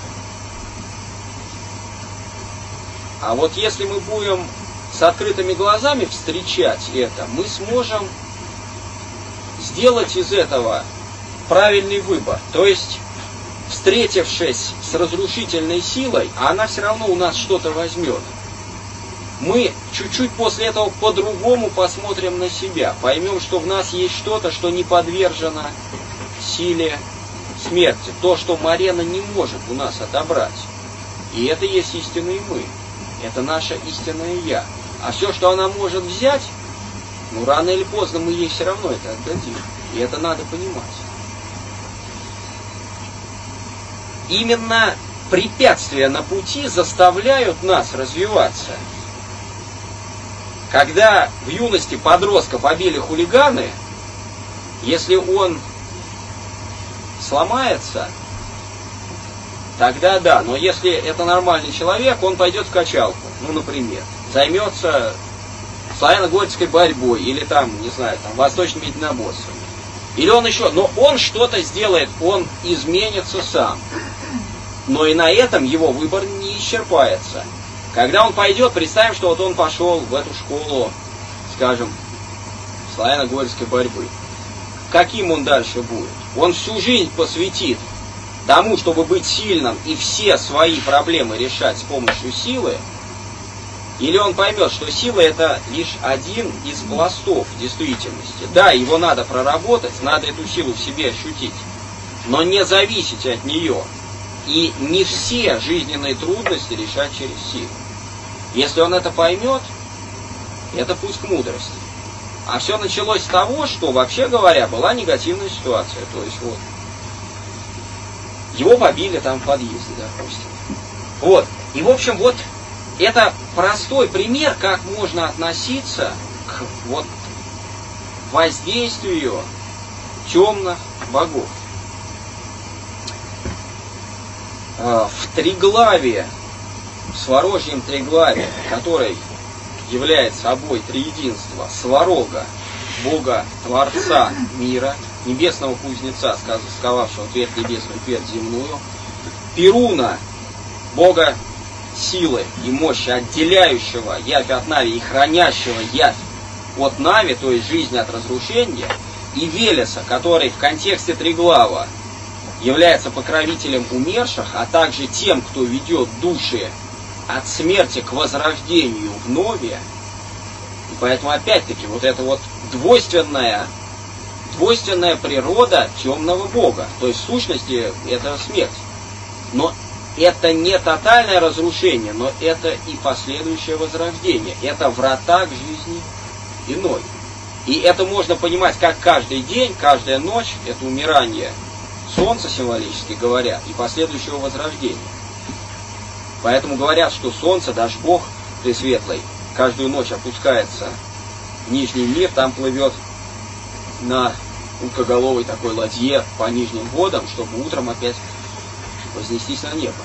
А вот если мы будем с открытыми глазами встречать это, мы сможем сделать из этого правильный выбор. То есть встретившись с разрушительной силой, а она все равно у нас что-то возьмет, мы чуть-чуть после этого по-другому посмотрим на себя, поймем, что в нас есть что-то, что не подвержено силе смерти, то, что Марена не может у нас отобрать. И это есть истинный мы, это наше истинное Я. А все, что она может взять, ну рано или поздно мы ей все равно это отдадим. И это надо понимать. Именно препятствия на пути заставляют нас развиваться. Когда в юности подростка побили хулиганы, если он сломается, тогда да. Но если это нормальный человек, он пойдет в качалку, ну, например, займется славяно-горской борьбой или там, не знаю, там, восточными единоборствами. Или он еще, но он что-то сделает, он изменится сам. Но и на этом его выбор не исчерпается. Когда он пойдет, представим, что вот он пошел в эту школу, скажем, славяно-горской борьбы. Каким он дальше будет? Он всю жизнь посвятит тому, чтобы быть сильным и все свои проблемы решать с помощью силы? Или он поймет, что сила это лишь один из пластов действительности. Да, его надо проработать, надо эту силу в себе ощутить, но не зависеть от нее. И не все жизненные трудности решать через силу. Если он это поймет, это путь к мудрости. А все началось с того, что, вообще говоря, была негативная ситуация. То есть вот, его побили там в подъезде, допустим. Вот. И в общем, вот это простой пример, как можно относиться к вот воздействию темных богов. В Триглаве, в Сварожьем Триглаве, который является собой триединство Сварога, Бога Творца мира, небесного кузнеца, сковавшего твердь небесную, твердь земную, Перуна, Бога силы и мощи, отделяющего явь от Нави и хранящего явь от Нави, то есть жизнь от разрушения, и Велеса, который в контексте Триглава является покровителем умерших, а также тем, кто ведет души от смерти к возрождению вновь. И поэтому опять-таки вот эта вот двойственная природа темного бога. То есть в сущности это смерть. Но это не тотальное разрушение, но это и последующее возрождение. Это врата к жизни иной. И это можно понимать как каждый день, каждая ночь, это умирание солнца, символически говоря, и последующего возрождения. Поэтому говорят, что солнце, даже Бог Пресветлый, каждую ночь опускается в нижний мир, там плывет на узкоголовой такой ладье по нижним водам, чтобы утром опять вознестись на небо.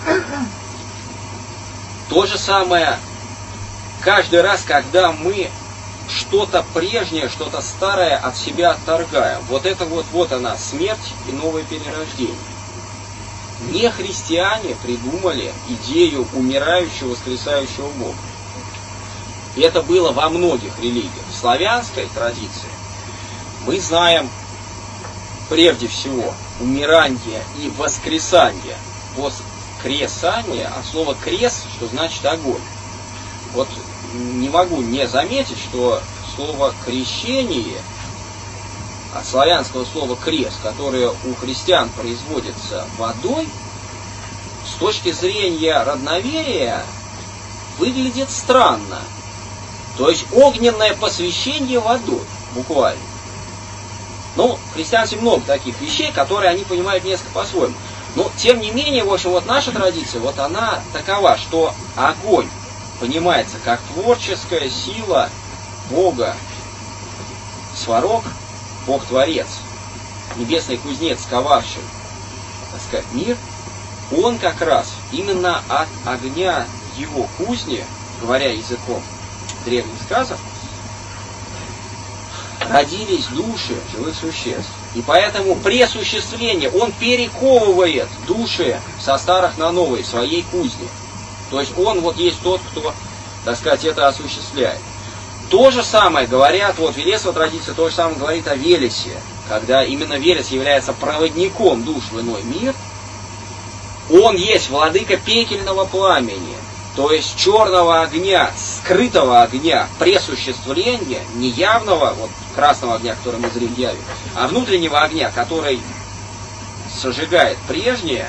То же самое каждый раз, когда мы что-то прежнее, что-то старое от себя отторгаем. Вот это вот она, смерть и новое перерождение. Не христиане придумали идею умирающего, воскресающего Бога. И это было во многих религиях. В славянской традиции мы знаем прежде всего умирание и воскресание. Воскресание от слова крес, что значит огонь. Вот не могу не заметить, что слово крещение от славянского слова крест, которое у христиан производится водой, с точки зрения родноверия выглядит странно. То есть огненное посвящение водой, буквально. Ну, в христианстве много таких вещей, которые они понимают несколько по-своему. Но, тем не менее, в общем, вот наша традиция, вот она такова, что огонь понимается как творческая сила Бога. Сварог, Бог-творец, небесный кузнец, сковавший, так сказать, мир, он как раз именно от огня его кузни, говоря языком древних сказов, родились души живых существ. И поэтому при осуществлении он перековывает души со старых на новые в своей кузне. То есть он вот есть тот, кто, так сказать, это осуществляет. То же самое говорят, вот Велесова традиция то же самое говорит о Велесе, когда именно Велес является проводником душ в иной мир. Он есть владыка пекельного пламени, то есть черного огня, скрытого огня, пресуществления, не явного, вот красного огня, который мы зрим яве, а внутреннего огня, который сожигает прежнее,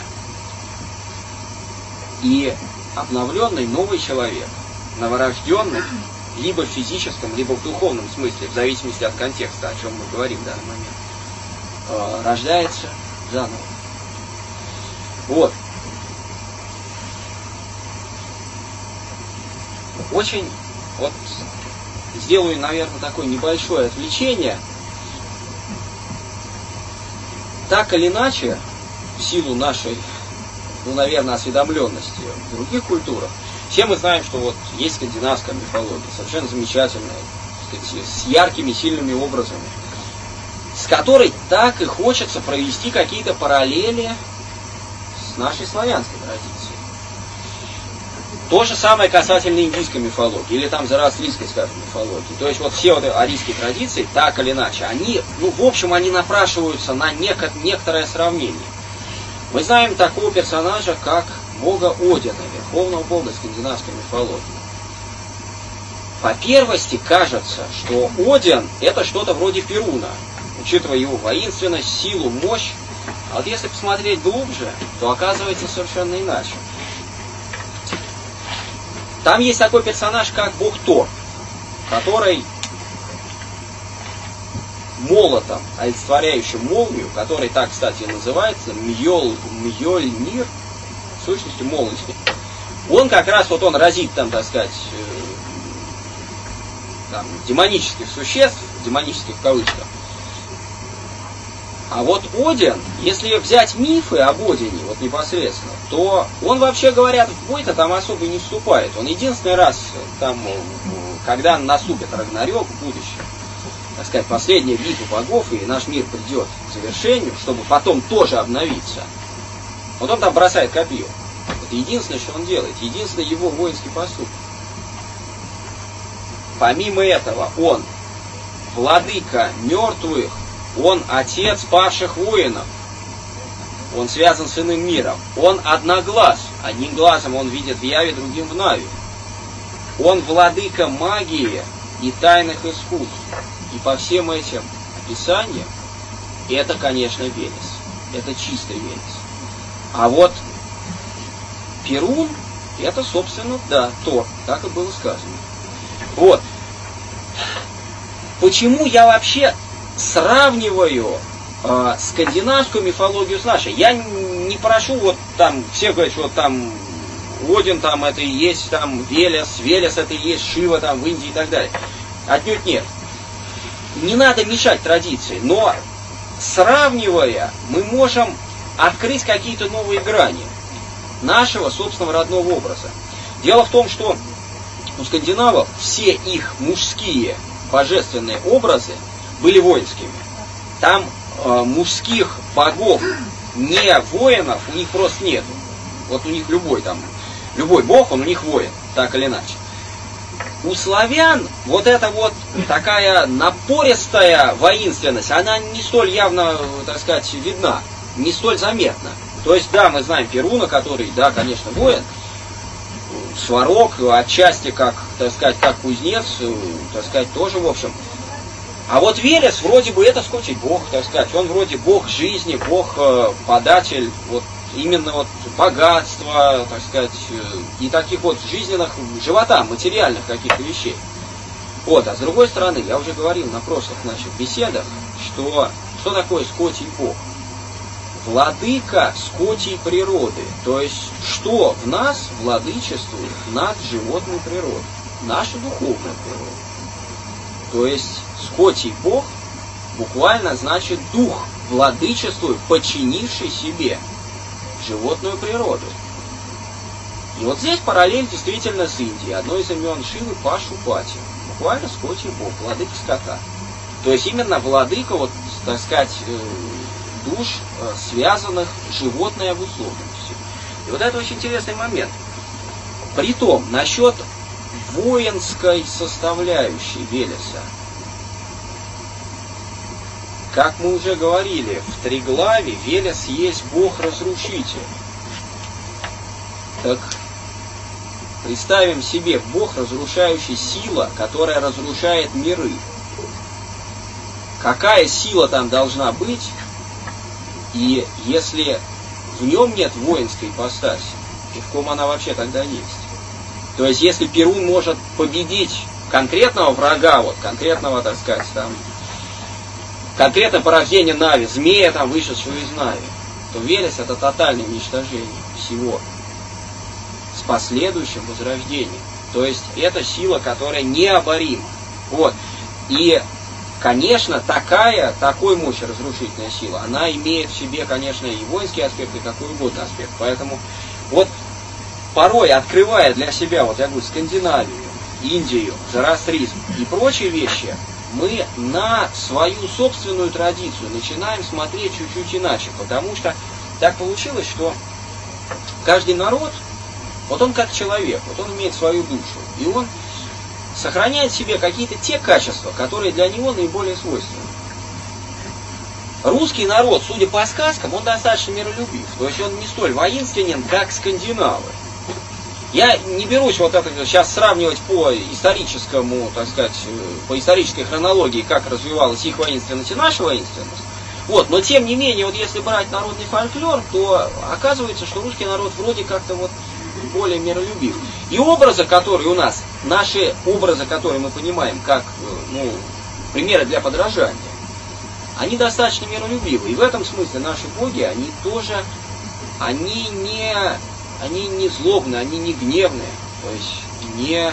и обновленный новый человек, новорожденный, либо в физическом, либо в духовном смысле, в зависимости от контекста, о чем мы говорим в данный момент, рождается заново. Вот. Очень, вот, сделаю, наверное, такое небольшое отвлечение. Так или иначе, в силу нашей, наверное, осведомленности в других культурах, все мы знаем, что вот есть скандинавская мифология, совершенно замечательная, так сказать, с яркими, сильными образами, с которой так и хочется провести какие-то параллели с нашей славянской традицией. То же самое касательно индийской мифологии, или там зороастрийской, скажем, мифологии. То есть вот все вот арийские традиции, так или иначе, они, в общем, они напрашиваются на некоторое сравнение. Мы знаем такого персонажа, как бога Одина, верховного бога скандинавской мифологии. По первости кажется, что Один это что-то вроде Перуна, учитывая его воинственность, силу, мощь. А вот если посмотреть глубже, то оказывается совершенно иначе. Там есть такой персонаж, как бог Тор, который молотом, олицетворяющим молнию, который так, кстати, и называется, Мьёльнир, в сущности молния, он как раз, вот он разит там, так сказать, там, демонических существ, демонических в кавычках. А вот Один, если взять мифы об Одине, вот непосредственно, то он, вообще говоря, в бой-то там особо не вступает. Он единственный раз, там, когда наступит Рагнарёк в будущем, так сказать, последняя битва богов, и наш мир придет к завершению, чтобы потом тоже обновиться, вот он там бросает копье. Это единственное, что он делает, единственный его воинский поступок. Помимо этого, он владыка мертвых, он отец павших воинов, он связан с иным миром, он одноглаз, одним глазом он видит в яве, другим в наве. Он владыка магии и тайных искусств. И по всем этим описаниям, это, конечно, Велес, это чистый Велес. А вот Перун, это, собственно, да, Тор, как и было сказано. Вот. Почему я вообще сравниваю скандинавскую мифологию с нашей? Я не прошу вот там, все говорят, что вот там Один там это и есть там Велес, Велес это и есть Шива там в Индии и так далее. Отнюдь нет. Не надо мешать традиции, но сравнивая, мы можем открыть какие-то новые грани нашего собственного родного образа. Дело в том, что у скандинавов все их мужские божественные образы были воинскими. Там мужских богов, не воинов, у них просто нету. Вот у них любой бог, он у них воин, так или иначе. У славян вот эта вот такая напористая воинственность, она не столь явно, так сказать, видна, не столь заметна. То есть, да, мы знаем Перуна, который, да, конечно, воин, Сварог, отчасти как, так сказать, как кузнец, так сказать, тоже, в общем. А вот Велес вроде бы это скотий бог, так сказать, он вроде бог жизни, бог податель, вот именно вот богатства, так сказать, и таких вот жизненных, живота, материальных каких-то вещей. Вот, а с другой стороны, я уже говорил на прошлых наших беседах, что такое скотий бог? Владыка скотьей природы, то есть что в нас владычествует над животной природой, наша духовная природа. То есть скотий бог буквально значит дух, владычествует, подчинивший себе животную природу. И вот здесь параллель действительно с Индией. Одно из имен Шивы Пашупати. Буквально скотий бог, владыка скота. То есть именно владыка, вот, так сказать, душ, связанных с животной обусловленностью. И вот это очень интересный момент. Притом, насчет воинской составляющей Велеса. Как мы уже говорили, в Триглаве Велес есть бог-разрушитель. Так представим себе, Бог разрушающая сила, которая разрушает миры. Какая сила там должна быть, и если в нем нет воинской ипостаси, и в ком она вообще тогда есть? То есть, если Перун может победить конкретного врага, вот конкретного, так сказать, там, конкретное порождение Нави, змея, там, вышедшего из Нави, то Велес — это тотальное уничтожение всего с последующим возрождением. То есть, это сила, которая необорима. Вот. И, конечно, такой мощь разрушительная сила, она имеет в себе, конечно, и воинский аспект, и какой угодно аспект. Поэтому, вот, порой, открывая для себя, вот я говорю, Скандинавию, Индию, зороастризм и прочие вещи, мы на свою собственную традицию начинаем смотреть чуть-чуть иначе, потому что так получилось, что каждый народ, вот он как человек, вот он имеет свою душу, и он сохраняет в себе какие-то те качества, которые для него наиболее свойственны. Русский народ, судя по сказкам, он достаточно миролюбив, то есть он не столь воинственен, как скандинавы. Я не берусь вот это сейчас сравнивать по историческому, так сказать, по исторической хронологии, как развивалась их воинственность и наша воинственность. Вот, но тем не менее, вот если брать народный фольклор, то оказывается, что русский народ вроде как-то вот более миролюбив. И образы, которые у нас, наши образы, которые мы понимаем как, примеры для подражания, они достаточно миролюбивы. И в этом смысле наши боги, они тоже, они не злобные, они не гневные, то есть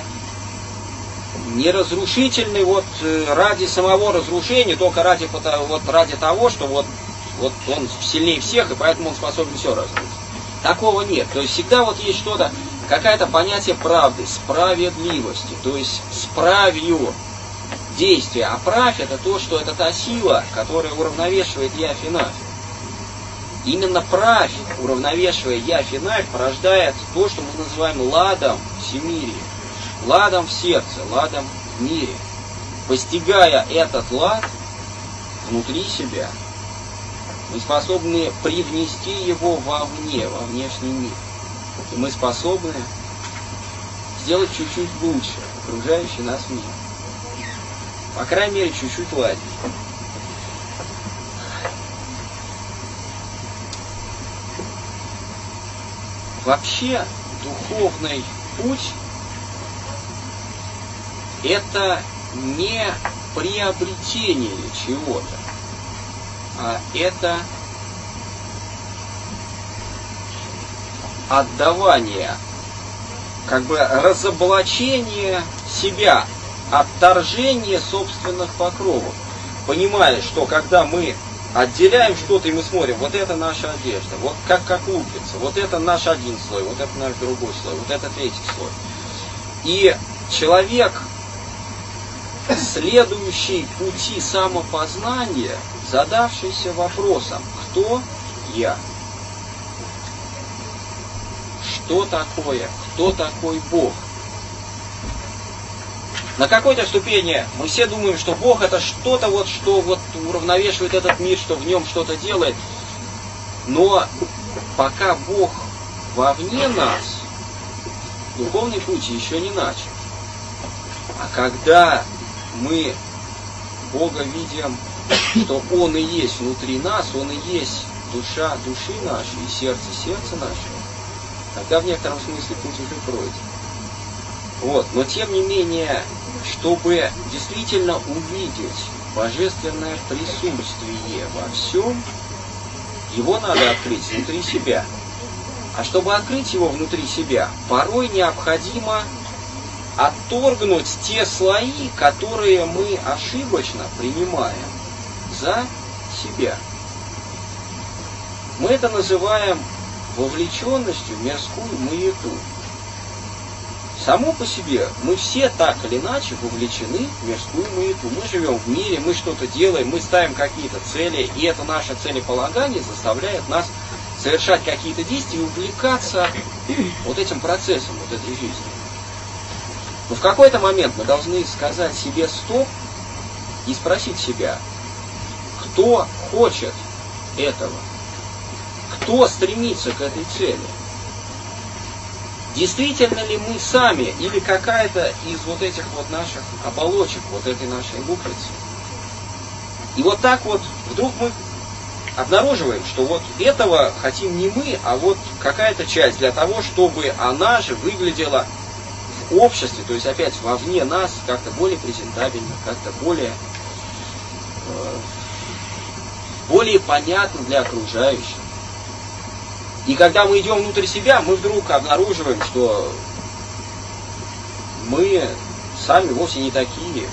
не разрушительные вот ради самого разрушения, только ради того, что вот он сильнее всех, и поэтому он способен все разрушить. Такого нет. То есть всегда вот есть что-то, какое-то понятие правды, справедливости, то есть с правью действия. А правь — это то, что это та сила, которая уравновешивает Явь и Навь. Именно правь, уравновешивая Явь и Навь, порождает то, что мы называем ладом всемирия, ладом в сердце, ладом в мире. Постигая этот лад внутри себя, мы способны привнести его вовне, во внешний мир. И мы способны сделать чуть-чуть лучше окружающий нас мир. По крайней мере, чуть-чуть ладнее. Вообще, духовный путь — это не приобретение чего-то, а это отдавание, как бы разоблачение себя, отторжение собственных покровов, понимая, что когда мы отделяем что-то, и мы смотрим, вот это наша одежда, вот как луковица, вот это наш один слой, вот это наш другой слой, вот это третий слой. И человек, следующий пути самопознания, задавшийся вопросом, кто я? Что такое? Кто такой Бог? На какой-то ступени мы все думаем, что Бог — это что-то вот, что вот уравновешивает этот мир, что в нем что-то делает. Но пока Бог вовне нас, духовный путь еще не начал. А когда мы Бога видим, что Он и есть внутри нас, Он и есть душа души нашей и сердце сердца нашего, тогда в некотором смысле путь уже пройден. Вот. Но тем не менее, чтобы действительно увидеть божественное присутствие во всем, его надо открыть внутри себя. А чтобы открыть его внутри себя, порой необходимо отторгнуть те слои, которые мы ошибочно принимаем за себя. Мы это называем вовлеченностью в мирскую маяту. Само по себе мы все так или иначе вовлечены в мирскую маяту. Мы живем в мире, мы что-то делаем, мы ставим какие-то цели, и это наше целеполагание заставляет нас совершать какие-то действия и увлекаться вот этим процессом, вот этой жизнью. Но в какой-то момент мы должны сказать себе стоп и спросить себя, кто хочет этого, кто стремится к этой цели. действительно ли мы сами или какая-то из вот этих вот наших оболочек, вот этой нашей луковицы. И вот так вот вдруг мы обнаруживаем, что вот этого хотим не мы, а вот какая-то часть для того, чтобы она же выглядела в обществе, то есть опять вовне нас, как-то более презентабельно, как-то более понятно для окружающих. И когда мы идем внутрь себя, мы вдруг обнаруживаем, что мы сами вовсе не такие,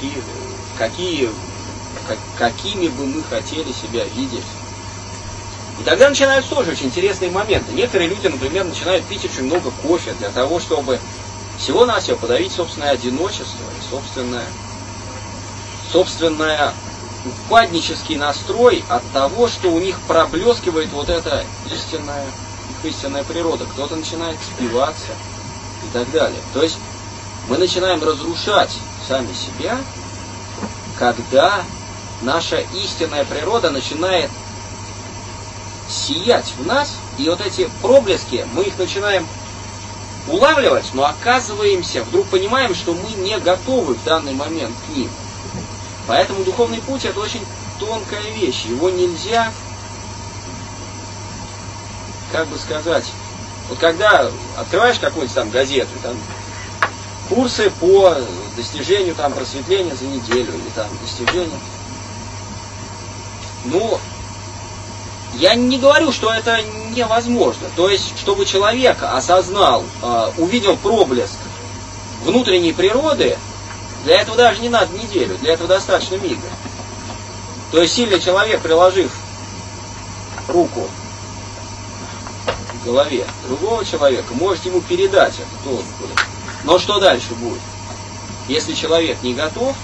какими бы мы хотели себя видеть. И тогда начинаются тоже очень интересные моменты. Некоторые люди, например, начинают пить очень много кофе для того, чтобы всего-навсего подавить собственное одиночество и собственное упаднический настрой от того, что у них проблескивает вот эта истинная природа. Кто-то начинает спиваться и так далее. То есть мы начинаем разрушать сами себя, когда наша истинная природа начинает сиять в нас, и вот эти проблески, мы их начинаем улавливать, но оказываемся, вдруг понимаем, что мы не готовы в данный момент к ним. Поэтому духовный путь — это очень тонкая вещь. Его нельзя, как бы сказать, вот когда открываешь какую-нибудь там газету, там курсы по достижению там просветления за неделю, или там достижения. Ну, я не говорю, что это невозможно. То есть, чтобы человек осознал, увидел проблеск внутренней природы, для этого даже не надо неделю, для этого достаточно мига. То есть сильный человек, приложив руку к голове другого человека, может ему передать этот отклик. Но что дальше будет? Если человек не готов,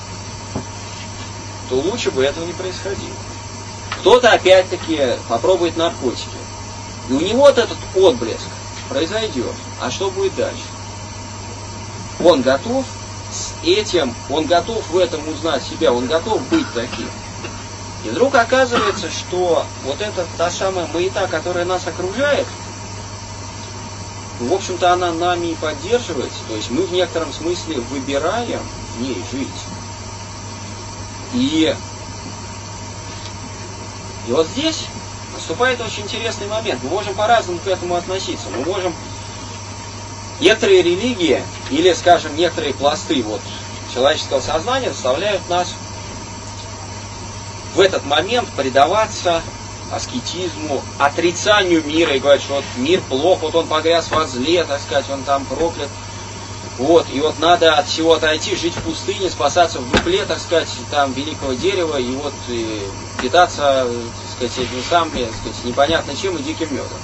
то лучше бы этого не происходило. Кто-то опять-таки попробует наркотики. И у него вот этот отблеск произойдет. А что будет дальше? Он готов с этим, он готов в этом узнать себя, он готов быть таким. И вдруг оказывается, что вот эта та самая маята, которая нас окружает, в общем-то она нами и поддерживается. То есть мы в некотором смысле выбираем в ней жить. И вот здесь наступает очень интересный момент. Мы можем по-разному к этому относиться. Мы можем некоторые религии или, скажем, некоторые пласты вот человеческого сознания заставляют нас в этот момент предаваться аскетизму, отрицанию мира и говорить, что вот мир плох, вот он погряз во зле, так сказать, он там проклят. Вот, и вот надо от всего отойти, жить в пустыне, спасаться в дупле, так сказать, там великого дерева, и вот и питаться, так сказать, этим самым, так сказать, непонятно чем и диким медом.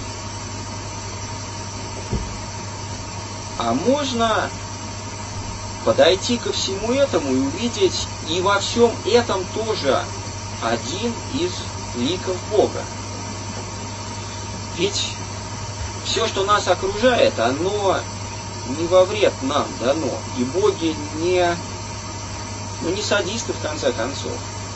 А можно подойти ко всему этому и увидеть и во всем этом тоже один из ликов Бога. Ведь все, что нас окружает, оно не во вред нам дано. И боги не садисты, в конце концов.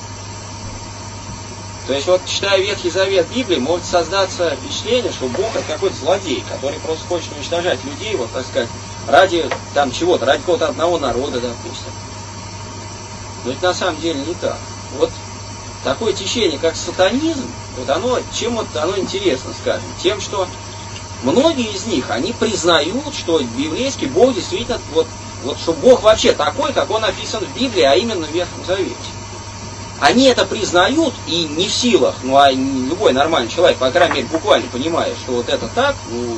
То есть, вот, читая Ветхий Завет Библии, может создаться впечатление, что Бог — это какой-то злодей, который просто хочет уничтожать людей, вот, так сказать, ради там чего-то, ради какого-то одного народа, допустим. Но это на самом деле не так. Вот такое течение, как сатанизм, вот оно, чем вот оно интересно, скажем, тем, что многие из них, они признают, что библейский Бог действительно, вот что Бог вообще такой, как он описан в Библии, а именно в Ветхом Завете. Они это признают и не в силах, ну а любой нормальный человек, по крайней мере, буквально понимает, что вот это так, ну,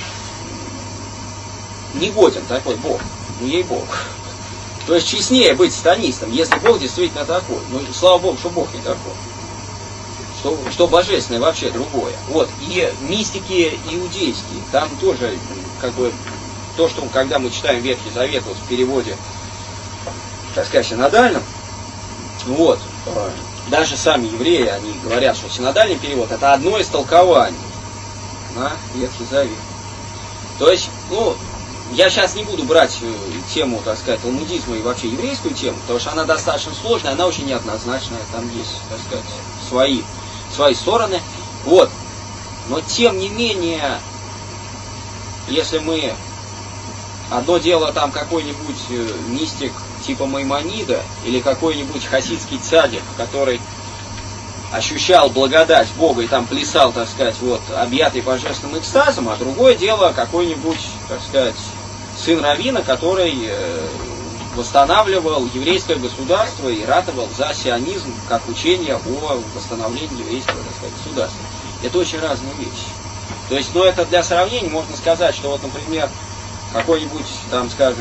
не годен такой Бог, ну ей-бог. То есть честнее быть сатанистом, если Бог действительно такой. Ну, слава Богу, что Бог не такой. Что божественное вообще другое. Вот. И мистики иудейские, там тоже, как бы, то, что когда мы читаем Ветхий Завет вот в переводе, так сказать, синодальном, вот, даже сами евреи, они говорят, что синодальный перевод — это одно из толкований на Ветхий Завет. То есть, ну, я сейчас не буду брать тему, так сказать, талмудизма и вообще еврейскую тему, потому что она достаточно сложная, она очень неоднозначная, там есть, так сказать, свои стороны. Вот. Но тем не менее, если мы... Одно дело там какой-нибудь мистик типа Маймонида или какой-нибудь хасидский цадик, который ощущал благодать Бога и там плясал, так сказать, вот, объятый божественным экстазом, а другое дело какой-нибудь, так сказать, сын раввина, который восстанавливал еврейское государство и ратовал за сионизм как учение о восстановлении еврейского, так сказать, государства. Это очень разные вещи. То есть, это для сравнения можно сказать, что вот, например, какой-нибудь, там, скажем,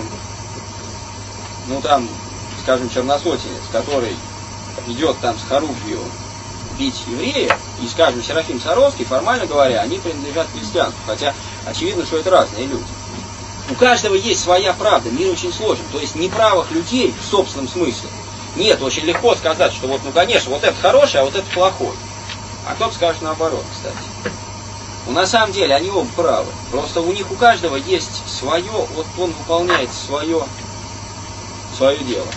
черносотенец, который идет там с хорубью бить евреев, и, скажем, Серафим Саровский, формально говоря, они принадлежат христианству, хотя очевидно, что это разные люди. У каждого есть своя правда, мир очень сложен, то есть неправых людей в собственном смысле нет. Очень легко сказать, что вот, конечно, вот это хороший, а вот это плохой. А кто-то скажет наоборот, кстати. Но на самом деле они оба правы. Просто у них у каждого есть свое, вот он выполняет свое дело.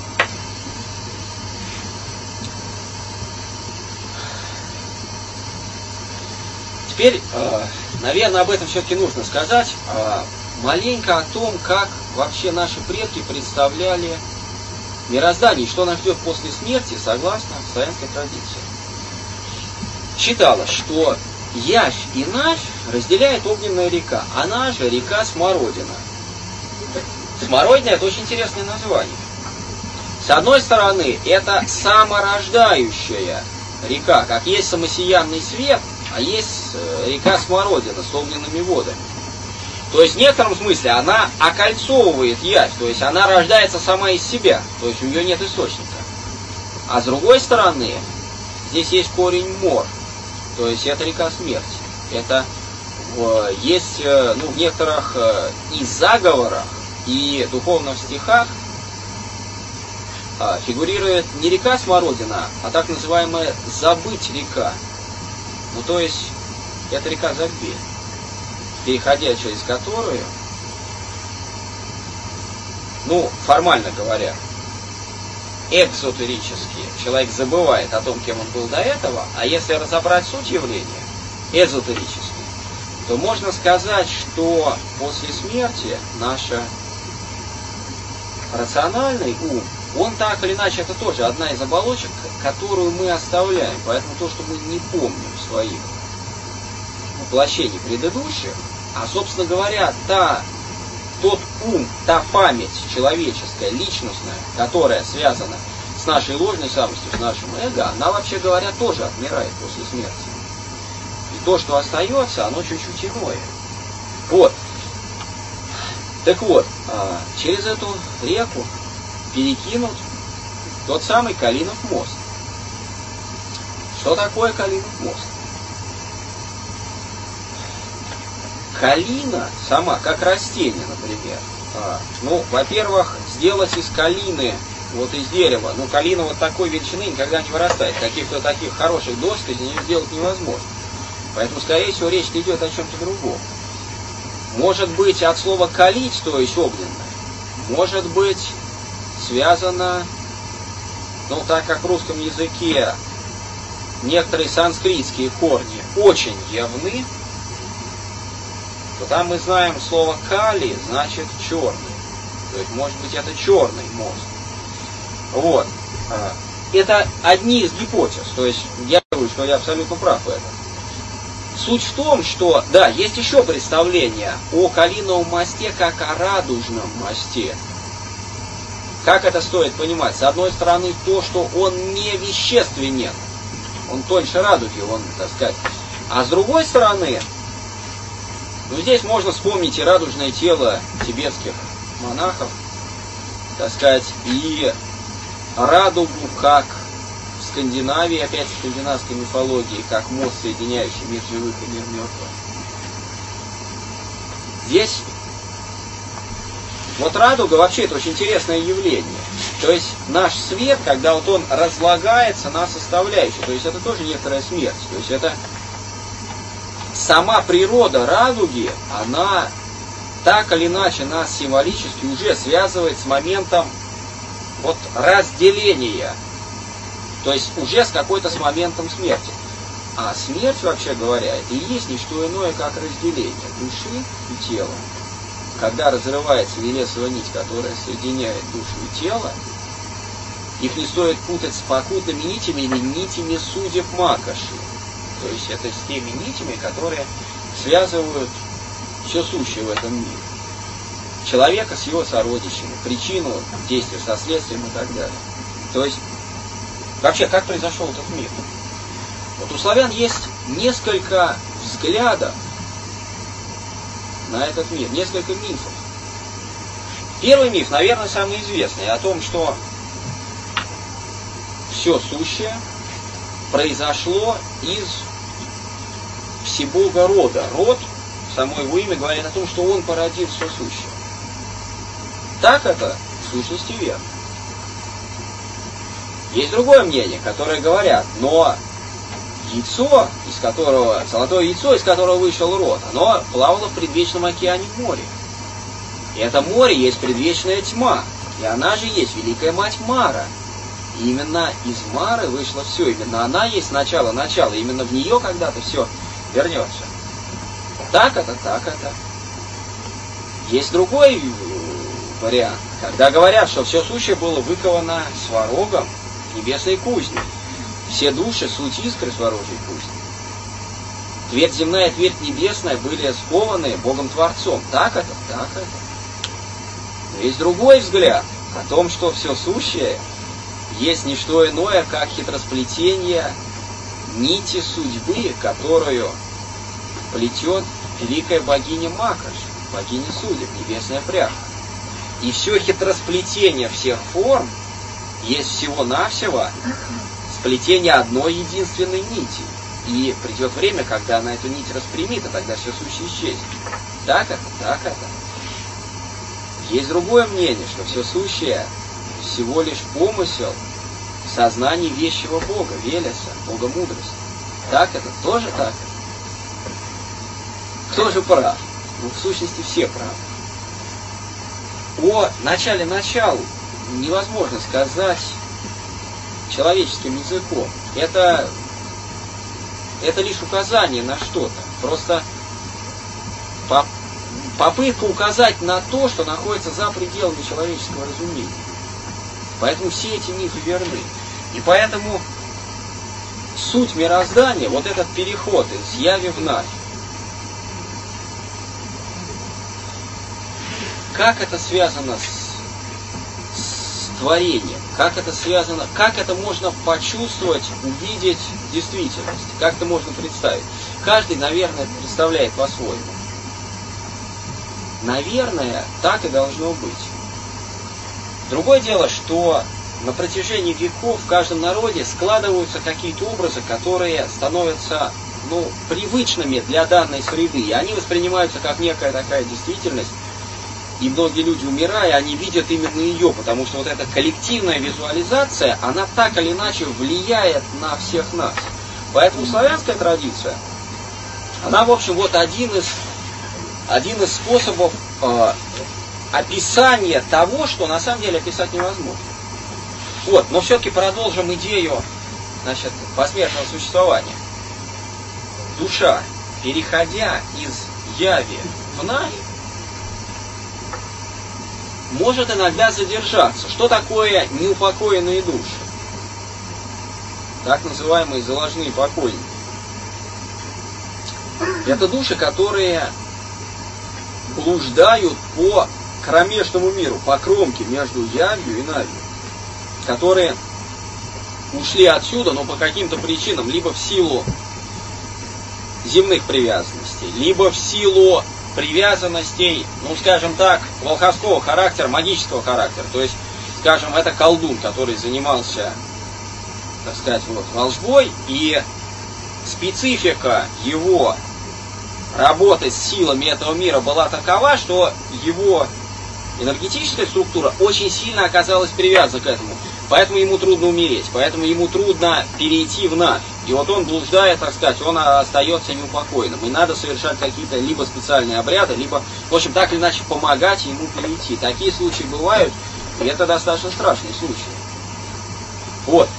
Теперь, наверное, об этом все-таки нужно сказать маленько о том, как вообще наши предки представляли мироздание, и что нас ждет после смерти, согласно славянской традиции. Считалось, что Явь и Навь разделяет огненная река. Она же река Смородина. Смородина — это очень интересное название. С одной стороны, это саморождающая река, как есть самосиянный свет, а есть река Смородина с огненными водами. То есть в некотором смысле она окольцовывает Явь, то есть она рождается сама из себя, то есть у нее нет источника. А с другой стороны, здесь есть корень Мор. То есть это река смерти. Это есть в некоторых и заговорах, и духовных стихах фигурирует не река Смородина, а так называемая забыть река. То есть это река Забве, переходя через которую, формально говоря, экзотерически человек забывает о том, кем он был до этого, а если разобрать суть явления, эзотерически, то можно сказать, что после смерти наш рациональный ум, он так или иначе, это тоже одна из оболочек, которую мы оставляем. Поэтому то, что мы не помним своих воплощений предыдущих, а, собственно говоря, тот ум, та память человеческая, личностная, которая связана с нашей ложной самостью, с нашим эго, она, вообще говоря, тоже отмирает после смерти. И то, что остается, оно чуть-чуть иное. Вот. Так вот, через эту реку перекинут тот самый Калинов мост. Что такое Калинов мост? Калина сама, как растение, например. Во-первых, сделать из калины, вот из дерева, калина вот такой величины никогда не вырастает. Каких-то таких хороших досок из нее сделать невозможно. Поэтому, скорее всего, речь идет о чем-то другом. Может быть, от слова калить, то есть огненное, может быть связано, так как в русском языке некоторые санскритские корни очень явны, то там мы знаем слово «кали» значит «черный». То есть, может быть, это черный мост. Вот. Это одни из гипотез. То есть, я говорю, что я абсолютно прав в этом. Суть в том, что, да, есть еще представление о Калиновом мосте как о радужном мосте. Как это стоит понимать? С одной стороны, то, что он не вещественен. Он тоньше радуги, он, так сказать. А с другой стороны, здесь можно вспомнить и радужное тело тибетских монахов, так сказать, и радугу, как в Скандинавии, опять в скандинавской мифологии, как мост, соединяющий мир живых и мир мертвых. Здесь вот радуга вообще это очень интересное явление. То есть наш свет, когда вот он разлагается на составляющие, то есть это тоже некоторая смерть. То есть это сама природа радуги, она так или иначе нас символически уже связывает с моментом разделения. То есть уже с какой-то с моментом смерти. А смерть, вообще говоря, это и есть не что иное, как разделение души и тела. Когда разрывается Велесова нить, которая соединяет душу и тело, их не стоит путать с покутными нитями или нитями судеб Макоши. То есть это с теми нитями, которые связывают все сущее в этом мире. Человека с его сородичами, причину действия со следствием и так далее. То есть, вообще, как произошел этот мир? Вот у славян есть несколько взглядов на этот мир, несколько мифов. Первый миф, наверное, самый известный, о том, что все сущее произошло из всебога рода. Род, само его имя, говорит о том, что он породил все сущее. Так это в сущности верно. Есть другое мнение, которое говорят, но яйцо, из которого, золотое яйцо, из которого вышел род, оно плавало в предвечном океане море. И это море есть предвечная тьма, и она же есть великая мать Мара. И именно из Мары вышло все, именно она есть начало начала, именно в нее когда-то все вернется. Так это, так это. Есть другой вариант, когда говорят, что все сущее было выковано сварогом в небесной кузне. Все души, суть искры сварожьей кузни. Твердь земная и твердь небесная были скованы Богом-творцом. Так это, так это. Но есть другой взгляд о том, что все сущее есть не что иное, как хитросплетение нити судьбы, которую плетет великая богиня Макоши, богиня судеб, небесная пряха. И все хитросплетение всех форм есть всего-навсего сплетение одной единственной нити. И придет время, когда она эту нить распрямит, и тогда все сущее исчезнет. Так это, так это. Есть другое мнение, что все сущее всего лишь помысел сознания вещего Бога, Велеса, Бога мудрости. Так это, тоже так это. Кто же прав? Ну, в сущности, все правы. О начале начал невозможно сказать человеческим языком. Это лишь указание на что-то. Просто попытка указать на то, что находится за пределами человеческого разумения. Поэтому все эти мифы верны. И поэтому суть мироздания, вот этот переход из яви в навь, как это связано с творением, как это связано, как это можно почувствовать, увидеть действительность, как это можно представить. Каждый, наверное, это представляет по-своему. Наверное, так и должно быть. Другое дело, что на протяжении веков в каждом народе складываются какие-то образы, которые становятся привычными для данной среды, и они воспринимаются как некая такая действительность. И многие люди, умирая, они видят именно ее, потому что вот эта коллективная визуализация, она так или иначе влияет на всех нас. Поэтому славянская традиция, она, в общем, вот один из способов описания того, что на самом деле описать невозможно. Вот, но все-таки продолжим идею, значит, посмертного существования. Душа, переходя из яви в навь, может иногда задержаться. Что такое неупокоенные души? Так называемые заложные покойники. Это души, которые блуждают по кромешному миру, по кромке между явью и навью, которые ушли отсюда, но по каким-то причинам, либо в силу земных привязанностей, либо в силу привязанностей, скажем так, волховского характера, магического характера. То есть, скажем, это колдун, который занимался, так сказать, волжбой, и специфика его работы с силами этого мира была такова, что его энергетическая структура очень сильно оказалась привязана к этому. Поэтому ему трудно умереть, поэтому ему трудно перейти в навь. И вот он блуждает, так сказать, он остается неупокоенным. И надо совершать какие-то либо специальные обряды, либо, в общем, так или иначе помогать ему перейти. Такие случаи бывают, и это достаточно страшные случаи. Вот.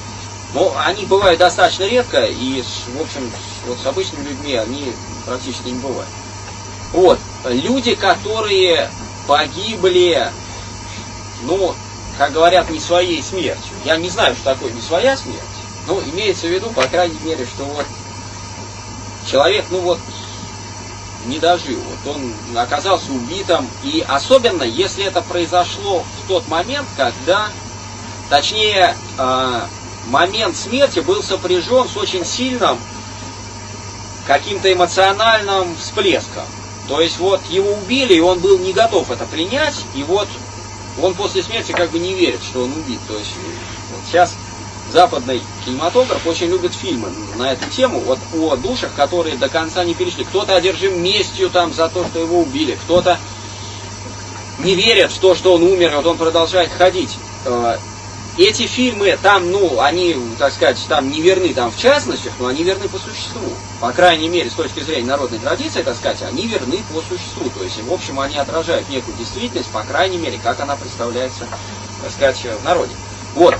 Но они бывают достаточно редко, и, в общем, вот с обычными людьми они практически не бывают. Вот, люди, которые погибли, ну, как говорят, не своей смертью. Я не знаю, что такое не своя смерть, но имеется в виду, по крайней мере, что вот человек, ну вот, не дожил, вот он оказался убитым, и особенно, если это произошло в тот момент, когда, точнее, момент смерти был сопряжен с очень сильным каким-то эмоциональным всплеском. То есть вот его убили, и он был не готов это принять, и вот он после смерти как бы не верит, что он убит. То есть вот сейчас западный кинематограф очень любит фильмы на эту тему, вот о душах, которые до конца не перешли. Кто-то одержим местью там за то, что его убили, кто-то не верит в то, что он умер, вот он продолжает ходить. Эти фильмы там, ну, они, так сказать, там не верны там в частностях, но они верны по существу. По крайней мере, с точки зрения народной традиции, так сказать, они верны по существу. То есть, в общем, они отражают некую действительность, по крайней мере, как она представляется, так сказать, в народе. Вот.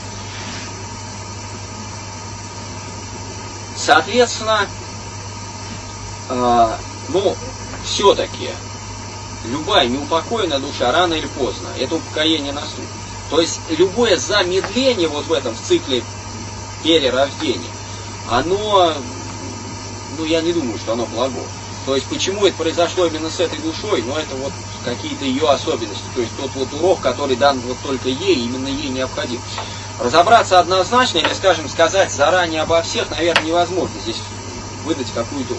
Соответственно, ну, все-таки любая неупокоенная душа рано или поздно это упокоение наступит. То есть любое замедление вот в этом в цикле перерождения, оно, ну я не думаю, что оно благое. То есть почему это произошло именно с этой душой, ну это вот какие-то ее особенности. То есть тот вот урок, который дан вот только ей, именно ей необходим. Разобраться однозначно или, скажем, сказать заранее обо всех, наверное, невозможно. Здесь выдать какую-то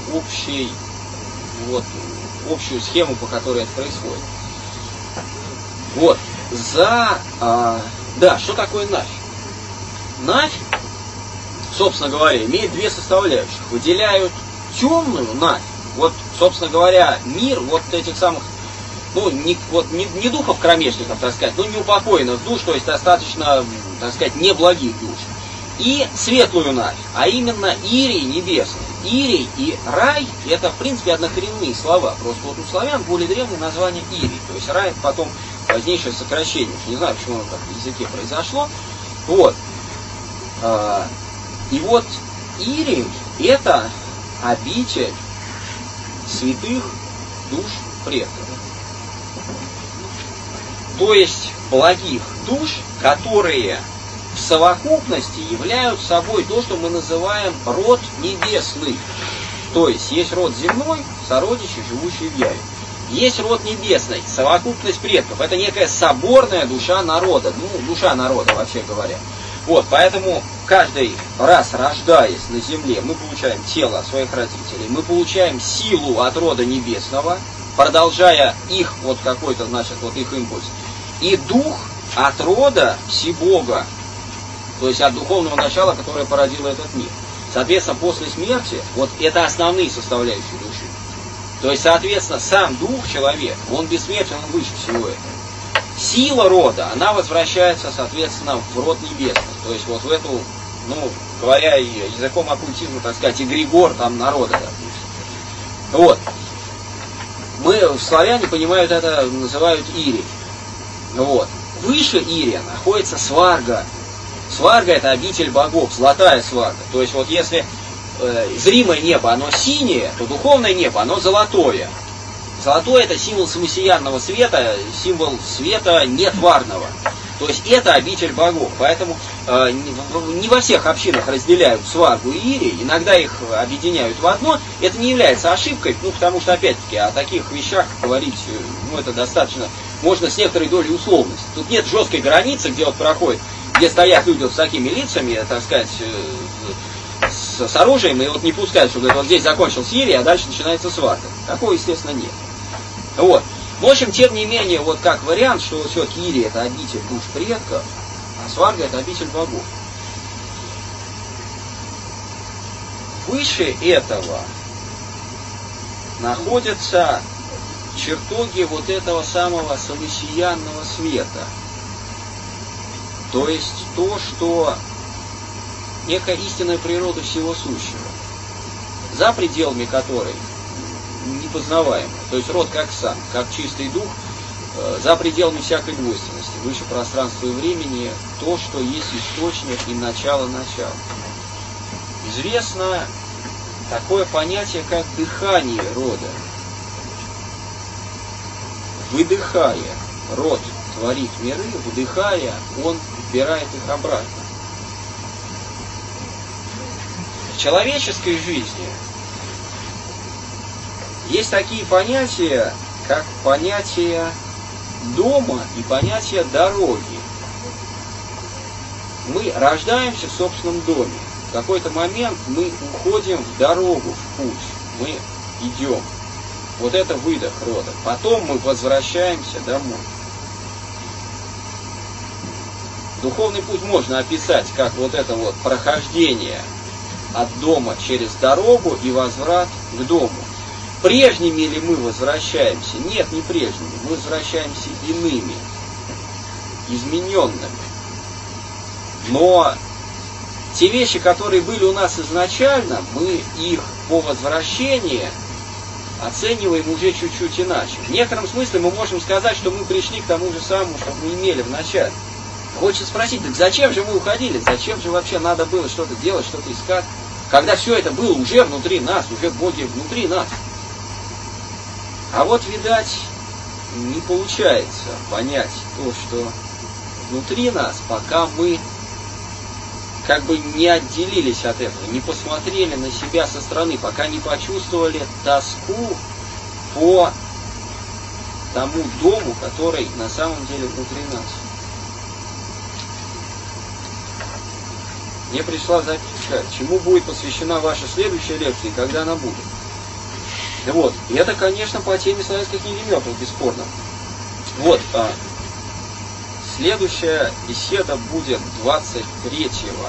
общую схему, по которой это происходит. Вот. Да, что такое Навь? Навь, собственно говоря, имеет две составляющих. Выделяют темную Навь, вот, собственно говоря, мир вот этих самых, ну, не духов кромешников, так сказать, но неупокоенных душ, то есть достаточно, так сказать, неблагих душ. И светлую Навь, а именно Ирий небесный. Ирий и рай – это, в принципе, однокоренные слова. Просто вот у славян более древнее название Ирий. То есть рай потом позднейшее сокращение. Не знаю, почему оно так в языке произошло. Вот. И вот Ирий – это обитель святых душ предков. То есть благих душ, которые в совокупности являются собой то, что мы называем род небесный. То есть есть род земной, сородичи, живущие в яве. Есть род небесный, совокупность предков. Это некая соборная душа народа. Ну, душа народа, вообще говоря. Вот, поэтому каждый раз, рождаясь на земле, мы получаем тело своих родителей, мы получаем силу от рода небесного, продолжая их, вот какой-то, значит, вот их импульс. И дух от рода Всебога, то есть от духовного начала, которое породило этот мир. Соответственно, после смерти, вот это основные составляющие души. То есть, соответственно, сам дух человека, он бессмертен, он выше всего этого. Сила рода, она возвращается, соответственно, в род небесный. То есть, вот в эту, ну, говоря языком оккультизма, так сказать, эгрегор там народа, допустим. Вот. Мы, славяне, понимают это, называют Ирий. Вот. Выше Ирия находится Сварга. Сварга – это обитель богов, золотая сварга. То есть вот если зримое небо, оно синее, то духовное небо, оно золотое. Золотое – это символ самосиянного света, символ света нетварного. То есть это обитель богов. Поэтому не во всех общинах разделяют Сваргу и Ирий, иногда их объединяют в одно. Это не является ошибкой, ну потому что, опять-таки, о таких вещах говорить, ну это достаточно, можно с некоторой долей условности. Тут нет жесткой границы, где вот проходит, где стоят люди вот с такими лицами, так сказать, с оружием, и вот не пускают, чтобы вот здесь закончился Ирий, а дальше начинается Сварга. Такого, естественно, нет. Вот. В общем, тем не менее, вот как вариант, что все-таки Ирий это обитель душ предков, а Сварга это обитель богов. Выше этого находятся чертоги вот этого самого самосиянного света. То есть то, что некая истинная природа всего сущего, за пределами которой непознаваемо. То есть род как сам, как чистый дух, за пределами всякой двойственности, выше пространства и времени, то, что есть источник и начало-начало. Известно такое понятие, как дыхание рода. Выдыхая, род творит миры, вдыхая, он вбирает их обратно. В человеческой жизни есть такие понятия, как понятие дома и понятие дороги. Мы рождаемся в собственном доме. В какой-то момент мы уходим в дорогу, в путь. Мы идем. Вот это выдох рода. Потом мы возвращаемся домой. Духовный путь можно описать как вот это вот прохождение от дома через дорогу и возврат к дому. Прежними ли мы возвращаемся? Нет, не прежними. Мы возвращаемся иными, измененными. Но те вещи, которые были у нас изначально, мы их по возвращении оцениваем уже чуть-чуть иначе. В некотором смысле мы можем сказать, что мы пришли к тому же самому, что мы имели в начале. Хочется спросить, так зачем же мы уходили? Зачем же вообще надо было что-то делать, что-то искать, когда все это было уже внутри нас, уже Боги внутри нас? А вот, видать, не получается понять то, что внутри нас, пока мы как бы не отделились от этого, не посмотрели на себя со стороны, пока не почувствовали тоску по тому дому, который на самом деле внутри нас. Мне пришла записка, чему будет посвящена ваша следующая лекция и когда она будет. Вот. И это, конечно, по теме славянской книги мертвых, бесспорно. Вот. Следующая беседа будет 23-го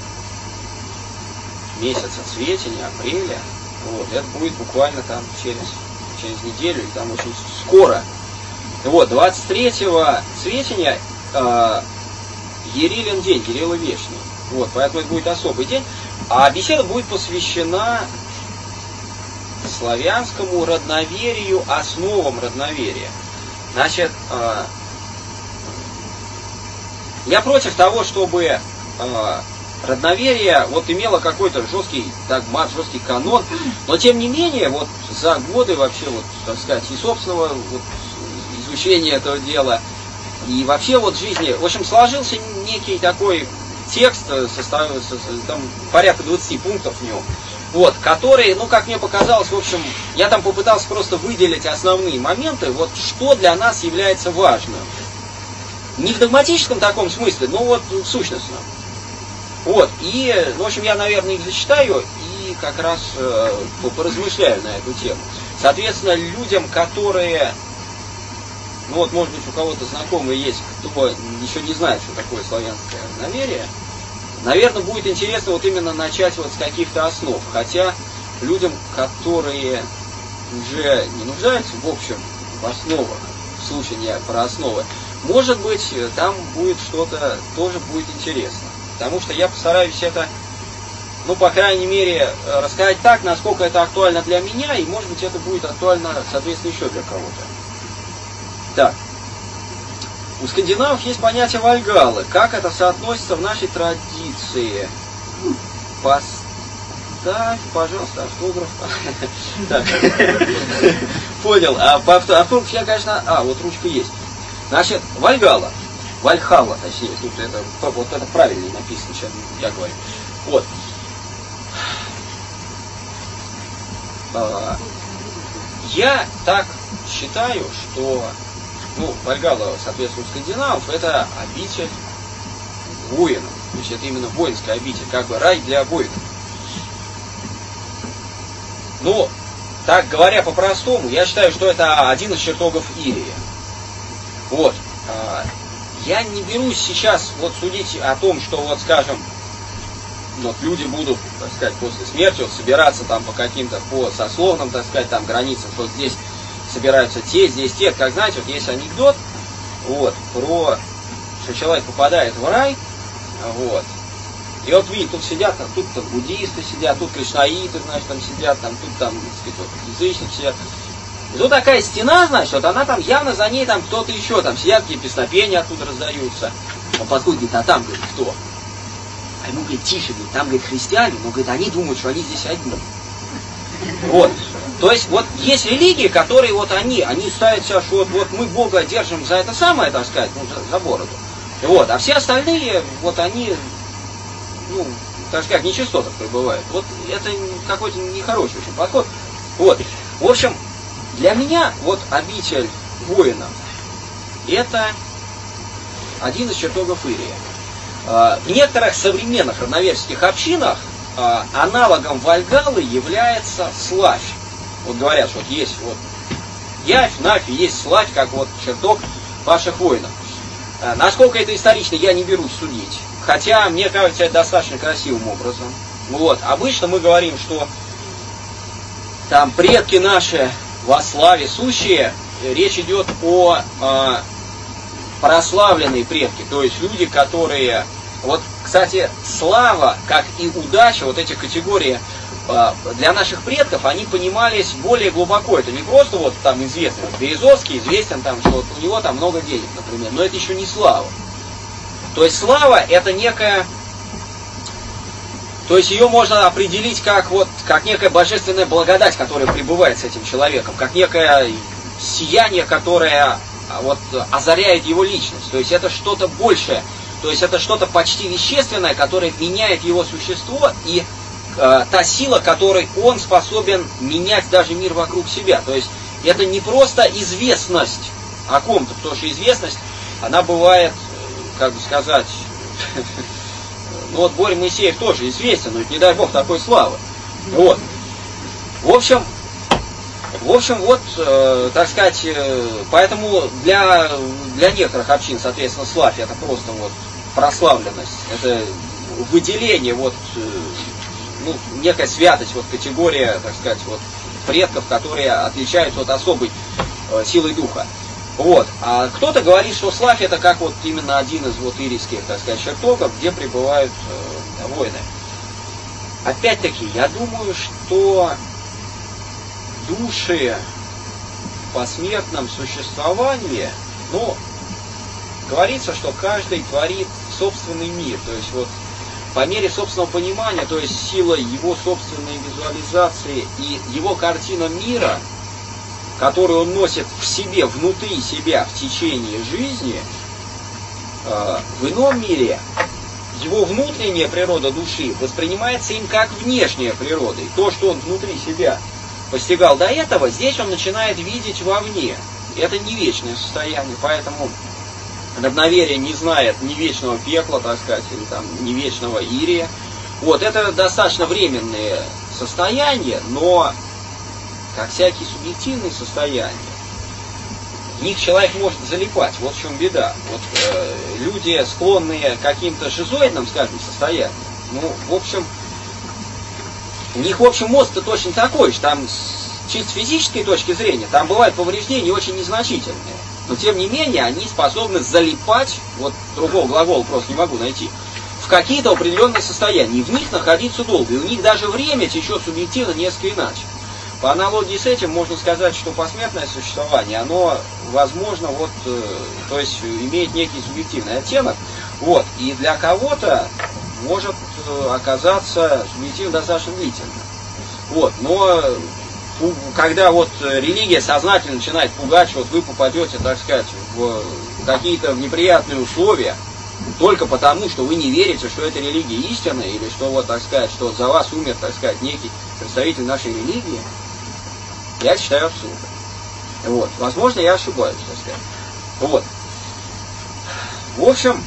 месяца Цветения, апреля. Вот. Это будет буквально там через неделю, и там очень скоро. Вот. 23-го Цветения Ярилин день, Ярила Вечный. Вот. Поэтому это будет особый день. А беседа будет посвящена славянскому родноверию, основам родноверия. Значит, я против того, чтобы родноверие вот имело какой-то жесткий догмат, жесткий канон, но тем не менее, вот за годы вообще, вот, так сказать, и собственного вот, изучения этого дела, и вообще вот жизни, в общем, сложился некий такой текст, там порядка 20 пунктов в нем, вот, который, ну, как мне показалось, в общем, я там попытался просто выделить основные моменты, вот, что для нас является важным. Не в догматическом таком смысле, но вот в сущностном. Вот, и, в общем, я, наверное, их зачитаю и как раз поразмышляю на эту тему. Соответственно, людям, которые, ну вот, может быть, у кого-то знакомые есть, кто еще не знает, что такое славянское родноверие, наверное, будет интересно вот именно начать вот с каких-то основ. Хотя людям, которые уже не нуждаются, в общем, в основах, в слушании про основы, может быть, там будет что-то, тоже будет интересно. Потому что я постараюсь это, ну, по крайней мере, рассказать так, насколько это актуально для меня, и, может быть, это будет актуально, соответственно, еще для кого-то. Так. У скандинавов есть понятие вальгаллы. Как это соотносится в нашей традиции? Поставь, пожалуйста, автограф. Так. Понял. А по автографу я, конечно... вот ручка есть. Значит, вальгалла. Вальхалла, точнее. Тут это, вот это правильно написано, сейчас я говорю. Вот. Я так считаю, что... Ну, вальгалла, соответственно, у скандинавов, это обитель воинов. То есть это именно воинская обитель, как бы рай для воинов. Но, так говоря по-простому, я считаю, что это один из чертогов Ирии. Вот. Я не берусь сейчас вот судить о том, что вот, скажем, вот люди будут, так сказать, после смерти вот собираться там по каким-то, по сословным, так сказать, там границам, что здесь собираются те, здесь те. Как знаете, вот есть анекдот, вот, про, что человек попадает в рай, вот, и вот видит, тут сидят, там, тут там буддисты сидят, тут кришнаиты, значит, там сидят, там, тут там, так сказать, вот, язычники сидят. И тут такая стена, значит, вот она там, явно за ней там кто-то еще, там сидят, какие песнопения оттуда раздаются. Он подходит, говорит, а там, говорит, кто? А ему, говорит, тише, говорит, там, говорит, христиане, но, говорит, они думают, что они здесь одни. Вот. То есть, вот есть религии, которые вот они ставят себя, что вот мы Бога держим за это самое, так сказать, ну, за бороду. Вот. А все остальные, вот они, ну, так сказать, нечистотах пребывают. Вот это какой-то нехороший очень подход. Вот. В общем, для меня вот обитель воинов это один из чертогов Ирии. В некоторых современных равноверческих общинах аналогом Вальгаллы является Славь. Вот говорят, что вот есть вот Явь, Нафь, есть Славь, как вот чертог ваших воинов. Насколько это исторично, я не берусь судить. Хотя, мне кажется, это достаточно красивым образом. Вот. Обычно мы говорим, что там предки наши во славе сущие, речь идет о прославленные предки, то есть люди, которые... Вот, кстати, слава, как и удача, вот эти категории для наших предков, они понимались более глубоко. Это не просто вот там известный, вот Березовский известен там, что вот у него там много денег, например, но это еще не слава. То есть слава это некая... То есть ее можно определить как некая божественная благодать, которая пребывает с этим человеком, как некое сияние, которое вот озаряет его личность. То есть это что-то большее, то есть это что-то почти вещественное, которое меняет его существо и та сила, которой он способен менять даже мир вокруг себя. То есть это не просто известность о ком-то, потому что известность, она бывает, как бы сказать... Ну вот Боря Моисеев тоже известен, но не дай бог такой славы. Вот. В общем, вот, так сказать, поэтому для некоторых общин, соответственно, славь это просто вот прославленность, это выделение, вот, ну, некая святость, вот категория, так сказать, вот предков, которые отличаются от особой силой духа. Вот. А кто-то говорит, что славь это как вот именно один из вот ирийских, так сказать, чертогов, где пребывают воины. Опять-таки, я думаю, что души в посмертном существовании, ну, говорится, что каждый творит собственный мир, то есть вот по мере собственного понимания, то есть сила его собственной визуализации и его картина мира, которую он носит в себе, внутри себя в течение жизни, в ином мире его внутренняя природа души воспринимается им как внешняя природа. И то, что он внутри себя постигал до этого, здесь он начинает видеть вовне. Это не вечное состояние, поэтому равноверие не знает ни вечного пекла, так сказать, или там ни вечного ирия. Вот, это достаточно временные состояния, но как всякие субъективные состояния, в них человек может залипать. Вот в чем беда. Вот люди, склонные к каким-то шизоидным, скажем, состояниям, ну, в общем, у них, в общем, мозг-то точно такой же. Там с чисто физической точки зрения, там бывают повреждения очень незначительные. Но, тем не менее, они способны залипать, вот другого глагола просто не могу найти, в какие-то определенные состояния. И в них находиться долго. И у них даже время течет субъективно несколько иначе. По аналогии с этим можно сказать, что посмертное существование, оно, возможно, вот, то есть имеет некий субъективный оттенок, вот, и для кого-то может оказаться субъективно достаточно длительно. Вот, но когда вот религия сознательно начинает пугать, что вот вы попадете, так сказать, в какие-то неприятные условия, только потому, что вы не верите, что эта религия истинная, или что вот, так сказать, что за вас умер, так сказать, некий представитель нашей религии, я считаю абсурдом. Вот. Возможно, я ошибаюсь, так сказать. Вот. В общем...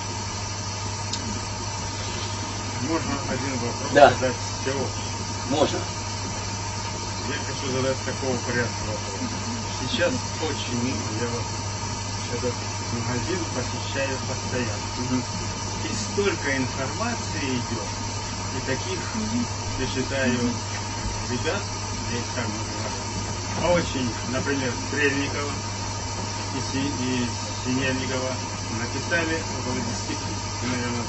Можно один вопрос Да. задать всего? Можно. Я хочу задать такого порядка вопрос. Сейчас очень, я вот этот магазин посещаю постоянно. И столько информации идет, и таких, я считаю, ребят, я их так называю, очень, например, Стрельникова и Синельникова написали около 10 книг, наверное,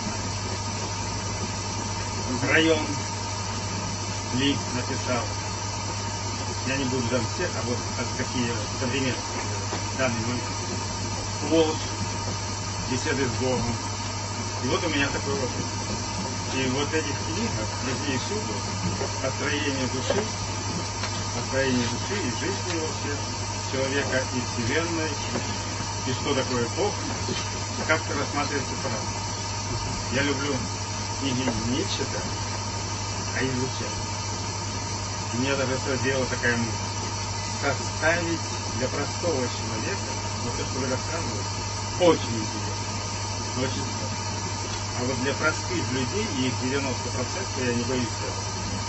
знаете. Район Лик написал. я не буду там всех, а вот такие современные, данный момент. Ложь, беседы с Богом. И вот у меня такой вопрос. И вот этих книгах, везде и всюду, о строении души и жизни вообще человека и Вселенной, и что такое Бог, как-то рассматривается по-разному. Я люблю книги не читать, а изучать. И мне даже сделала такая мысль. Составить для простого человека, вот то, что вы рассказываете, очень интересно, очень сложно. А вот для простых людей, и их 90%, я не боюсь этого,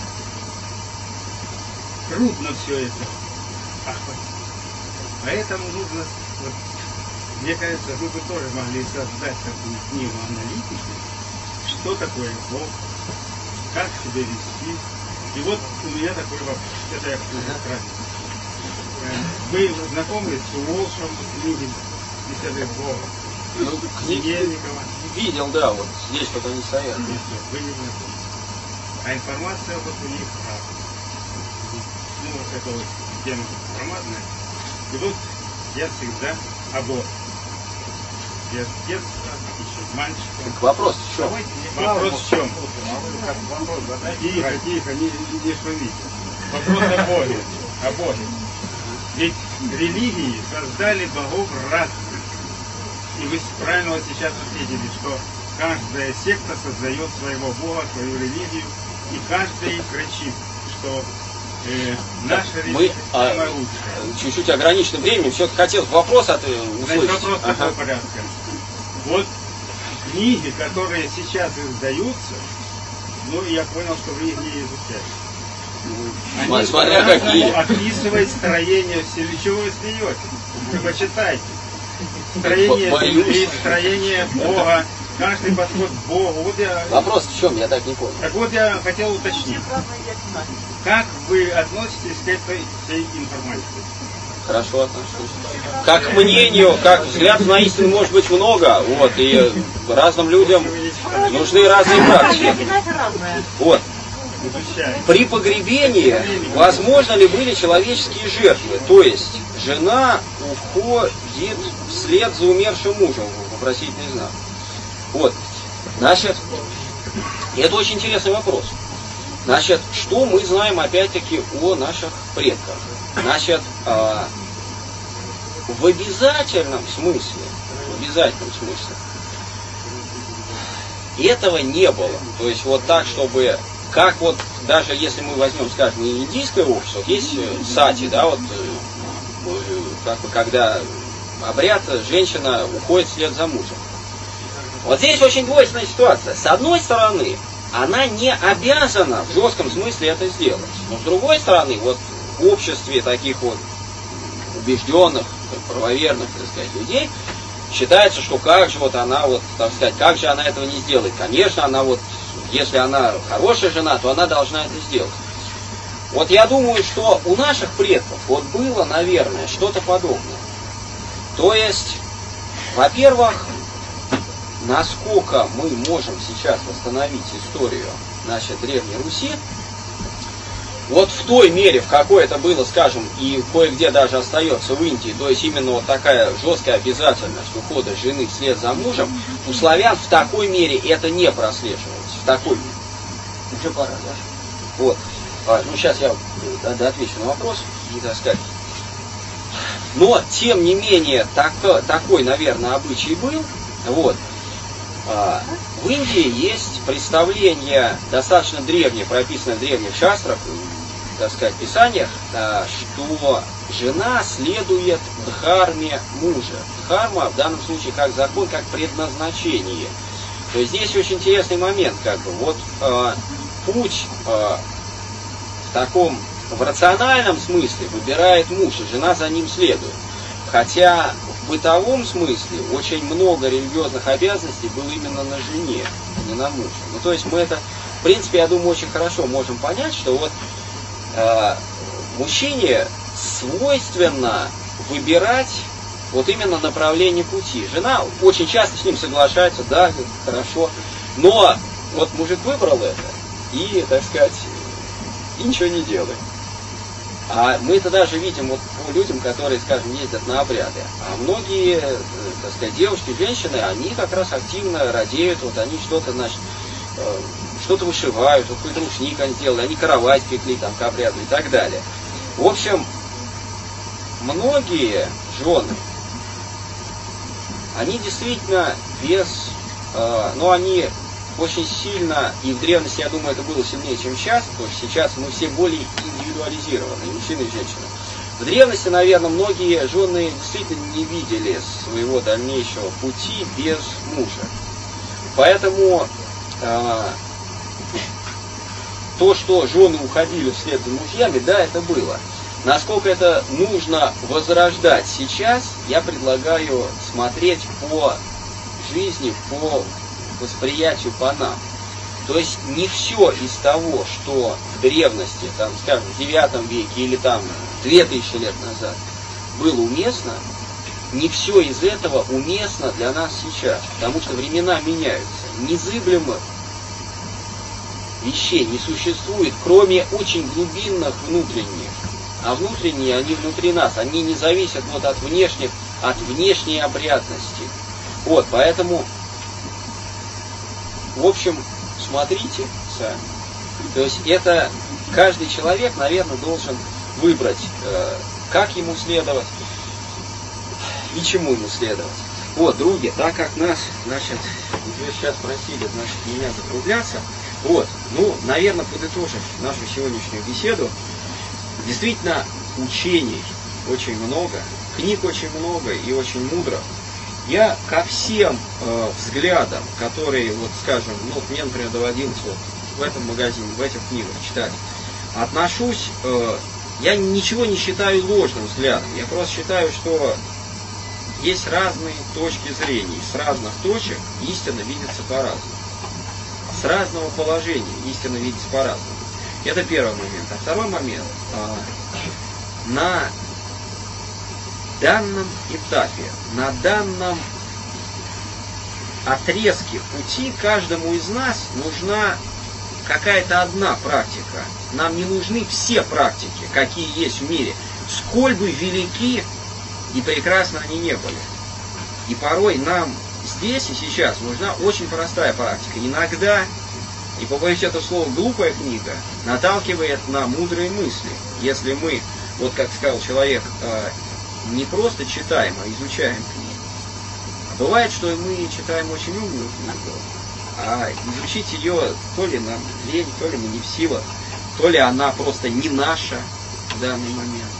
трудно все это охватить. Поэтому нужно, вот, мне кажется, вы бы тоже могли создать такую книгу аналитики, что такое Бог, как себя вести. И вот у меня такой вопрос, это я хочу. Вы знакомы с Уолшем, книги «Беседы с Богом»? Ну, Синельникова. Видел, да, вот здесь вот они стоят. Вы не знакомы. А информация вот у них, ну, это вот тема громадная. И вот я всегда обор. Я с детства, еще мальчиком. Так вопрос в чем? Вопрос в чем? Тихо, не шумите. Вопрос о Боге. О Боге. Ведь религии создали богов разных. И вы правильно вот сейчас ответили, что каждая секта создает своего бога, свою религию, и каждый кричит, что наша религия самая лучшая. Чуть-чуть ограниченным временем, все-таки хотел вопрос услышать. Значит, вопрос такого порядка. Вот книги, которые сейчас издаются, ну, я понял, что вы их не изучаете. Они смотря какие. Описывают строение Вселенной. Чего вы смеетесь? Вы почитайте. Строение Земли, строение Бога, каждый подход к Богу. Вот я... Вопрос в чем? Я так не понял. Так вот я хотел уточнить. Как вы относитесь к этой всей информации? Хорошо отношусь. Как к мнению, как взглядов на истину может быть много, вот, и разным людям нужны разные практики. Вот. При погребении возможно ли были человеческие жертвы? То есть жена уходит вслед за умершим мужем, вопросительный знак. Вот. Значит, это очень интересный вопрос. Значит, что мы знаем опять-таки о наших предках? Значит, в обязательном смысле, этого не было. То есть вот так, чтобы, как вот, даже если мы возьмем, скажем, индийское общество, есть сати, да, вот, как бы, когда обряд, женщина уходит вслед за мужем. Вот здесь очень двойственная ситуация. С одной стороны, она не обязана в жестком смысле это сделать. Но с другой стороны, вот в обществе таких вот убежденных, правоверных, так сказать, людей, считается, что как же вот она вот, так сказать, как же она этого не сделает. Конечно, она вот, если она хорошая жена, то она должна это сделать. Вот я думаю, что у наших предков вот было, наверное, что-то подобное. То есть, во-первых, насколько мы можем сейчас восстановить историю нашей Древней Руси, вот в той мере, в какой это было, скажем, и кое-где даже остается в Индии, то есть именно вот такая жесткая обязательность ухода жены вслед за мужем, у славян в такой мере это не прослеживалось. В такой мере. Уже пора, да? Вот. Ну, сейчас я отвечу на вопрос, не так сказать. Но, тем не менее, такой, наверное, обычай был. Вот. В Индии есть представление, достаточно древнее, прописанное в древних шастрах, так сказать, писаниях, что жена следует дхарме мужа. Дхарма в данном случае как закон, как предназначение. То есть здесь очень интересный момент, как бы, вот путь в рациональном смысле выбирает муж, и жена за ним следует. Хотя в бытовом смысле очень много религиозных обязанностей было именно на жене, а не на муже. Ну, то есть мы это, в принципе, я думаю, очень хорошо можем понять, что вот мужчине свойственно выбирать вот именно направление пути. Жена очень часто с ним соглашается, да, хорошо, но вот мужик выбрал это и, так сказать, и ничего не делает. А мы это даже видим вот по людям, которые, скажем, ездят на обряды. А многие, так сказать, девушки, женщины, они как раз активно радеют, вот они что-то, значит, что-то вышивают, вот какой-то рушник они сделали, они кровать пекли там к обряду и так далее. В общем, многие жены, они действительно без, но они очень сильно, и в древности, я думаю, это было сильнее, чем сейчас, потому что сейчас мы все более индивидуализированы, и мужчины, и женщины. В древности, наверное, многие жены действительно не видели своего дальнейшего пути без мужа. Поэтому то, что жены уходили вслед за мужьями, да, это было. Насколько это нужно возрождать сейчас, я предлагаю смотреть по жизни, по восприятию по нам. То есть не все из того, что в древности, там, скажем, в 9 веке или там 2000 лет назад было уместно, не все из этого уместно для нас сейчас, потому что времена меняются. Незыблемых вещей не существует, кроме очень глубинных внутренних. А внутренние, они внутри нас, они не зависят вот от внешней обрядности. Вот, поэтому, в общем, смотрите сами. То есть это каждый человек, наверное, должен выбрать, как ему следовать и чему ему следовать. Вот, други, так как нас, значит, вы сейчас просили, значит, меня закругляться, вот, ну, наверное, подытожив нашу сегодняшнюю беседу, действительно, учений очень много, книг очень много и очень мудро. Я ко всем взглядам, которые, вот, скажем, ну, вот мне, например, доводилось вот в этом магазине, в этих книгах читать, отношусь, я ничего не считаю ложным взглядом, я просто считаю, что есть разные точки зрения, с разных точек истина видится по-разному. С разного положения истина видится по-разному. Это первый момент. А второй момент. На данном этапе, на данном отрезке пути каждому из нас нужна какая-то одна практика. Нам не нужны все практики, какие есть в мире, сколь бы велики и прекрасно они не были. И порой нам здесь и сейчас нужна очень простая практика. Иногда, и побоюсь это слово, глупая книга наталкивает на мудрые мысли. Если мы, вот как сказал человек, не просто читаем, а изучаем книгу. А бывает, что мы читаем очень умную книгу, а изучить ее то ли нам лень, то ли мы не в силах, то ли она просто не наша в данный момент.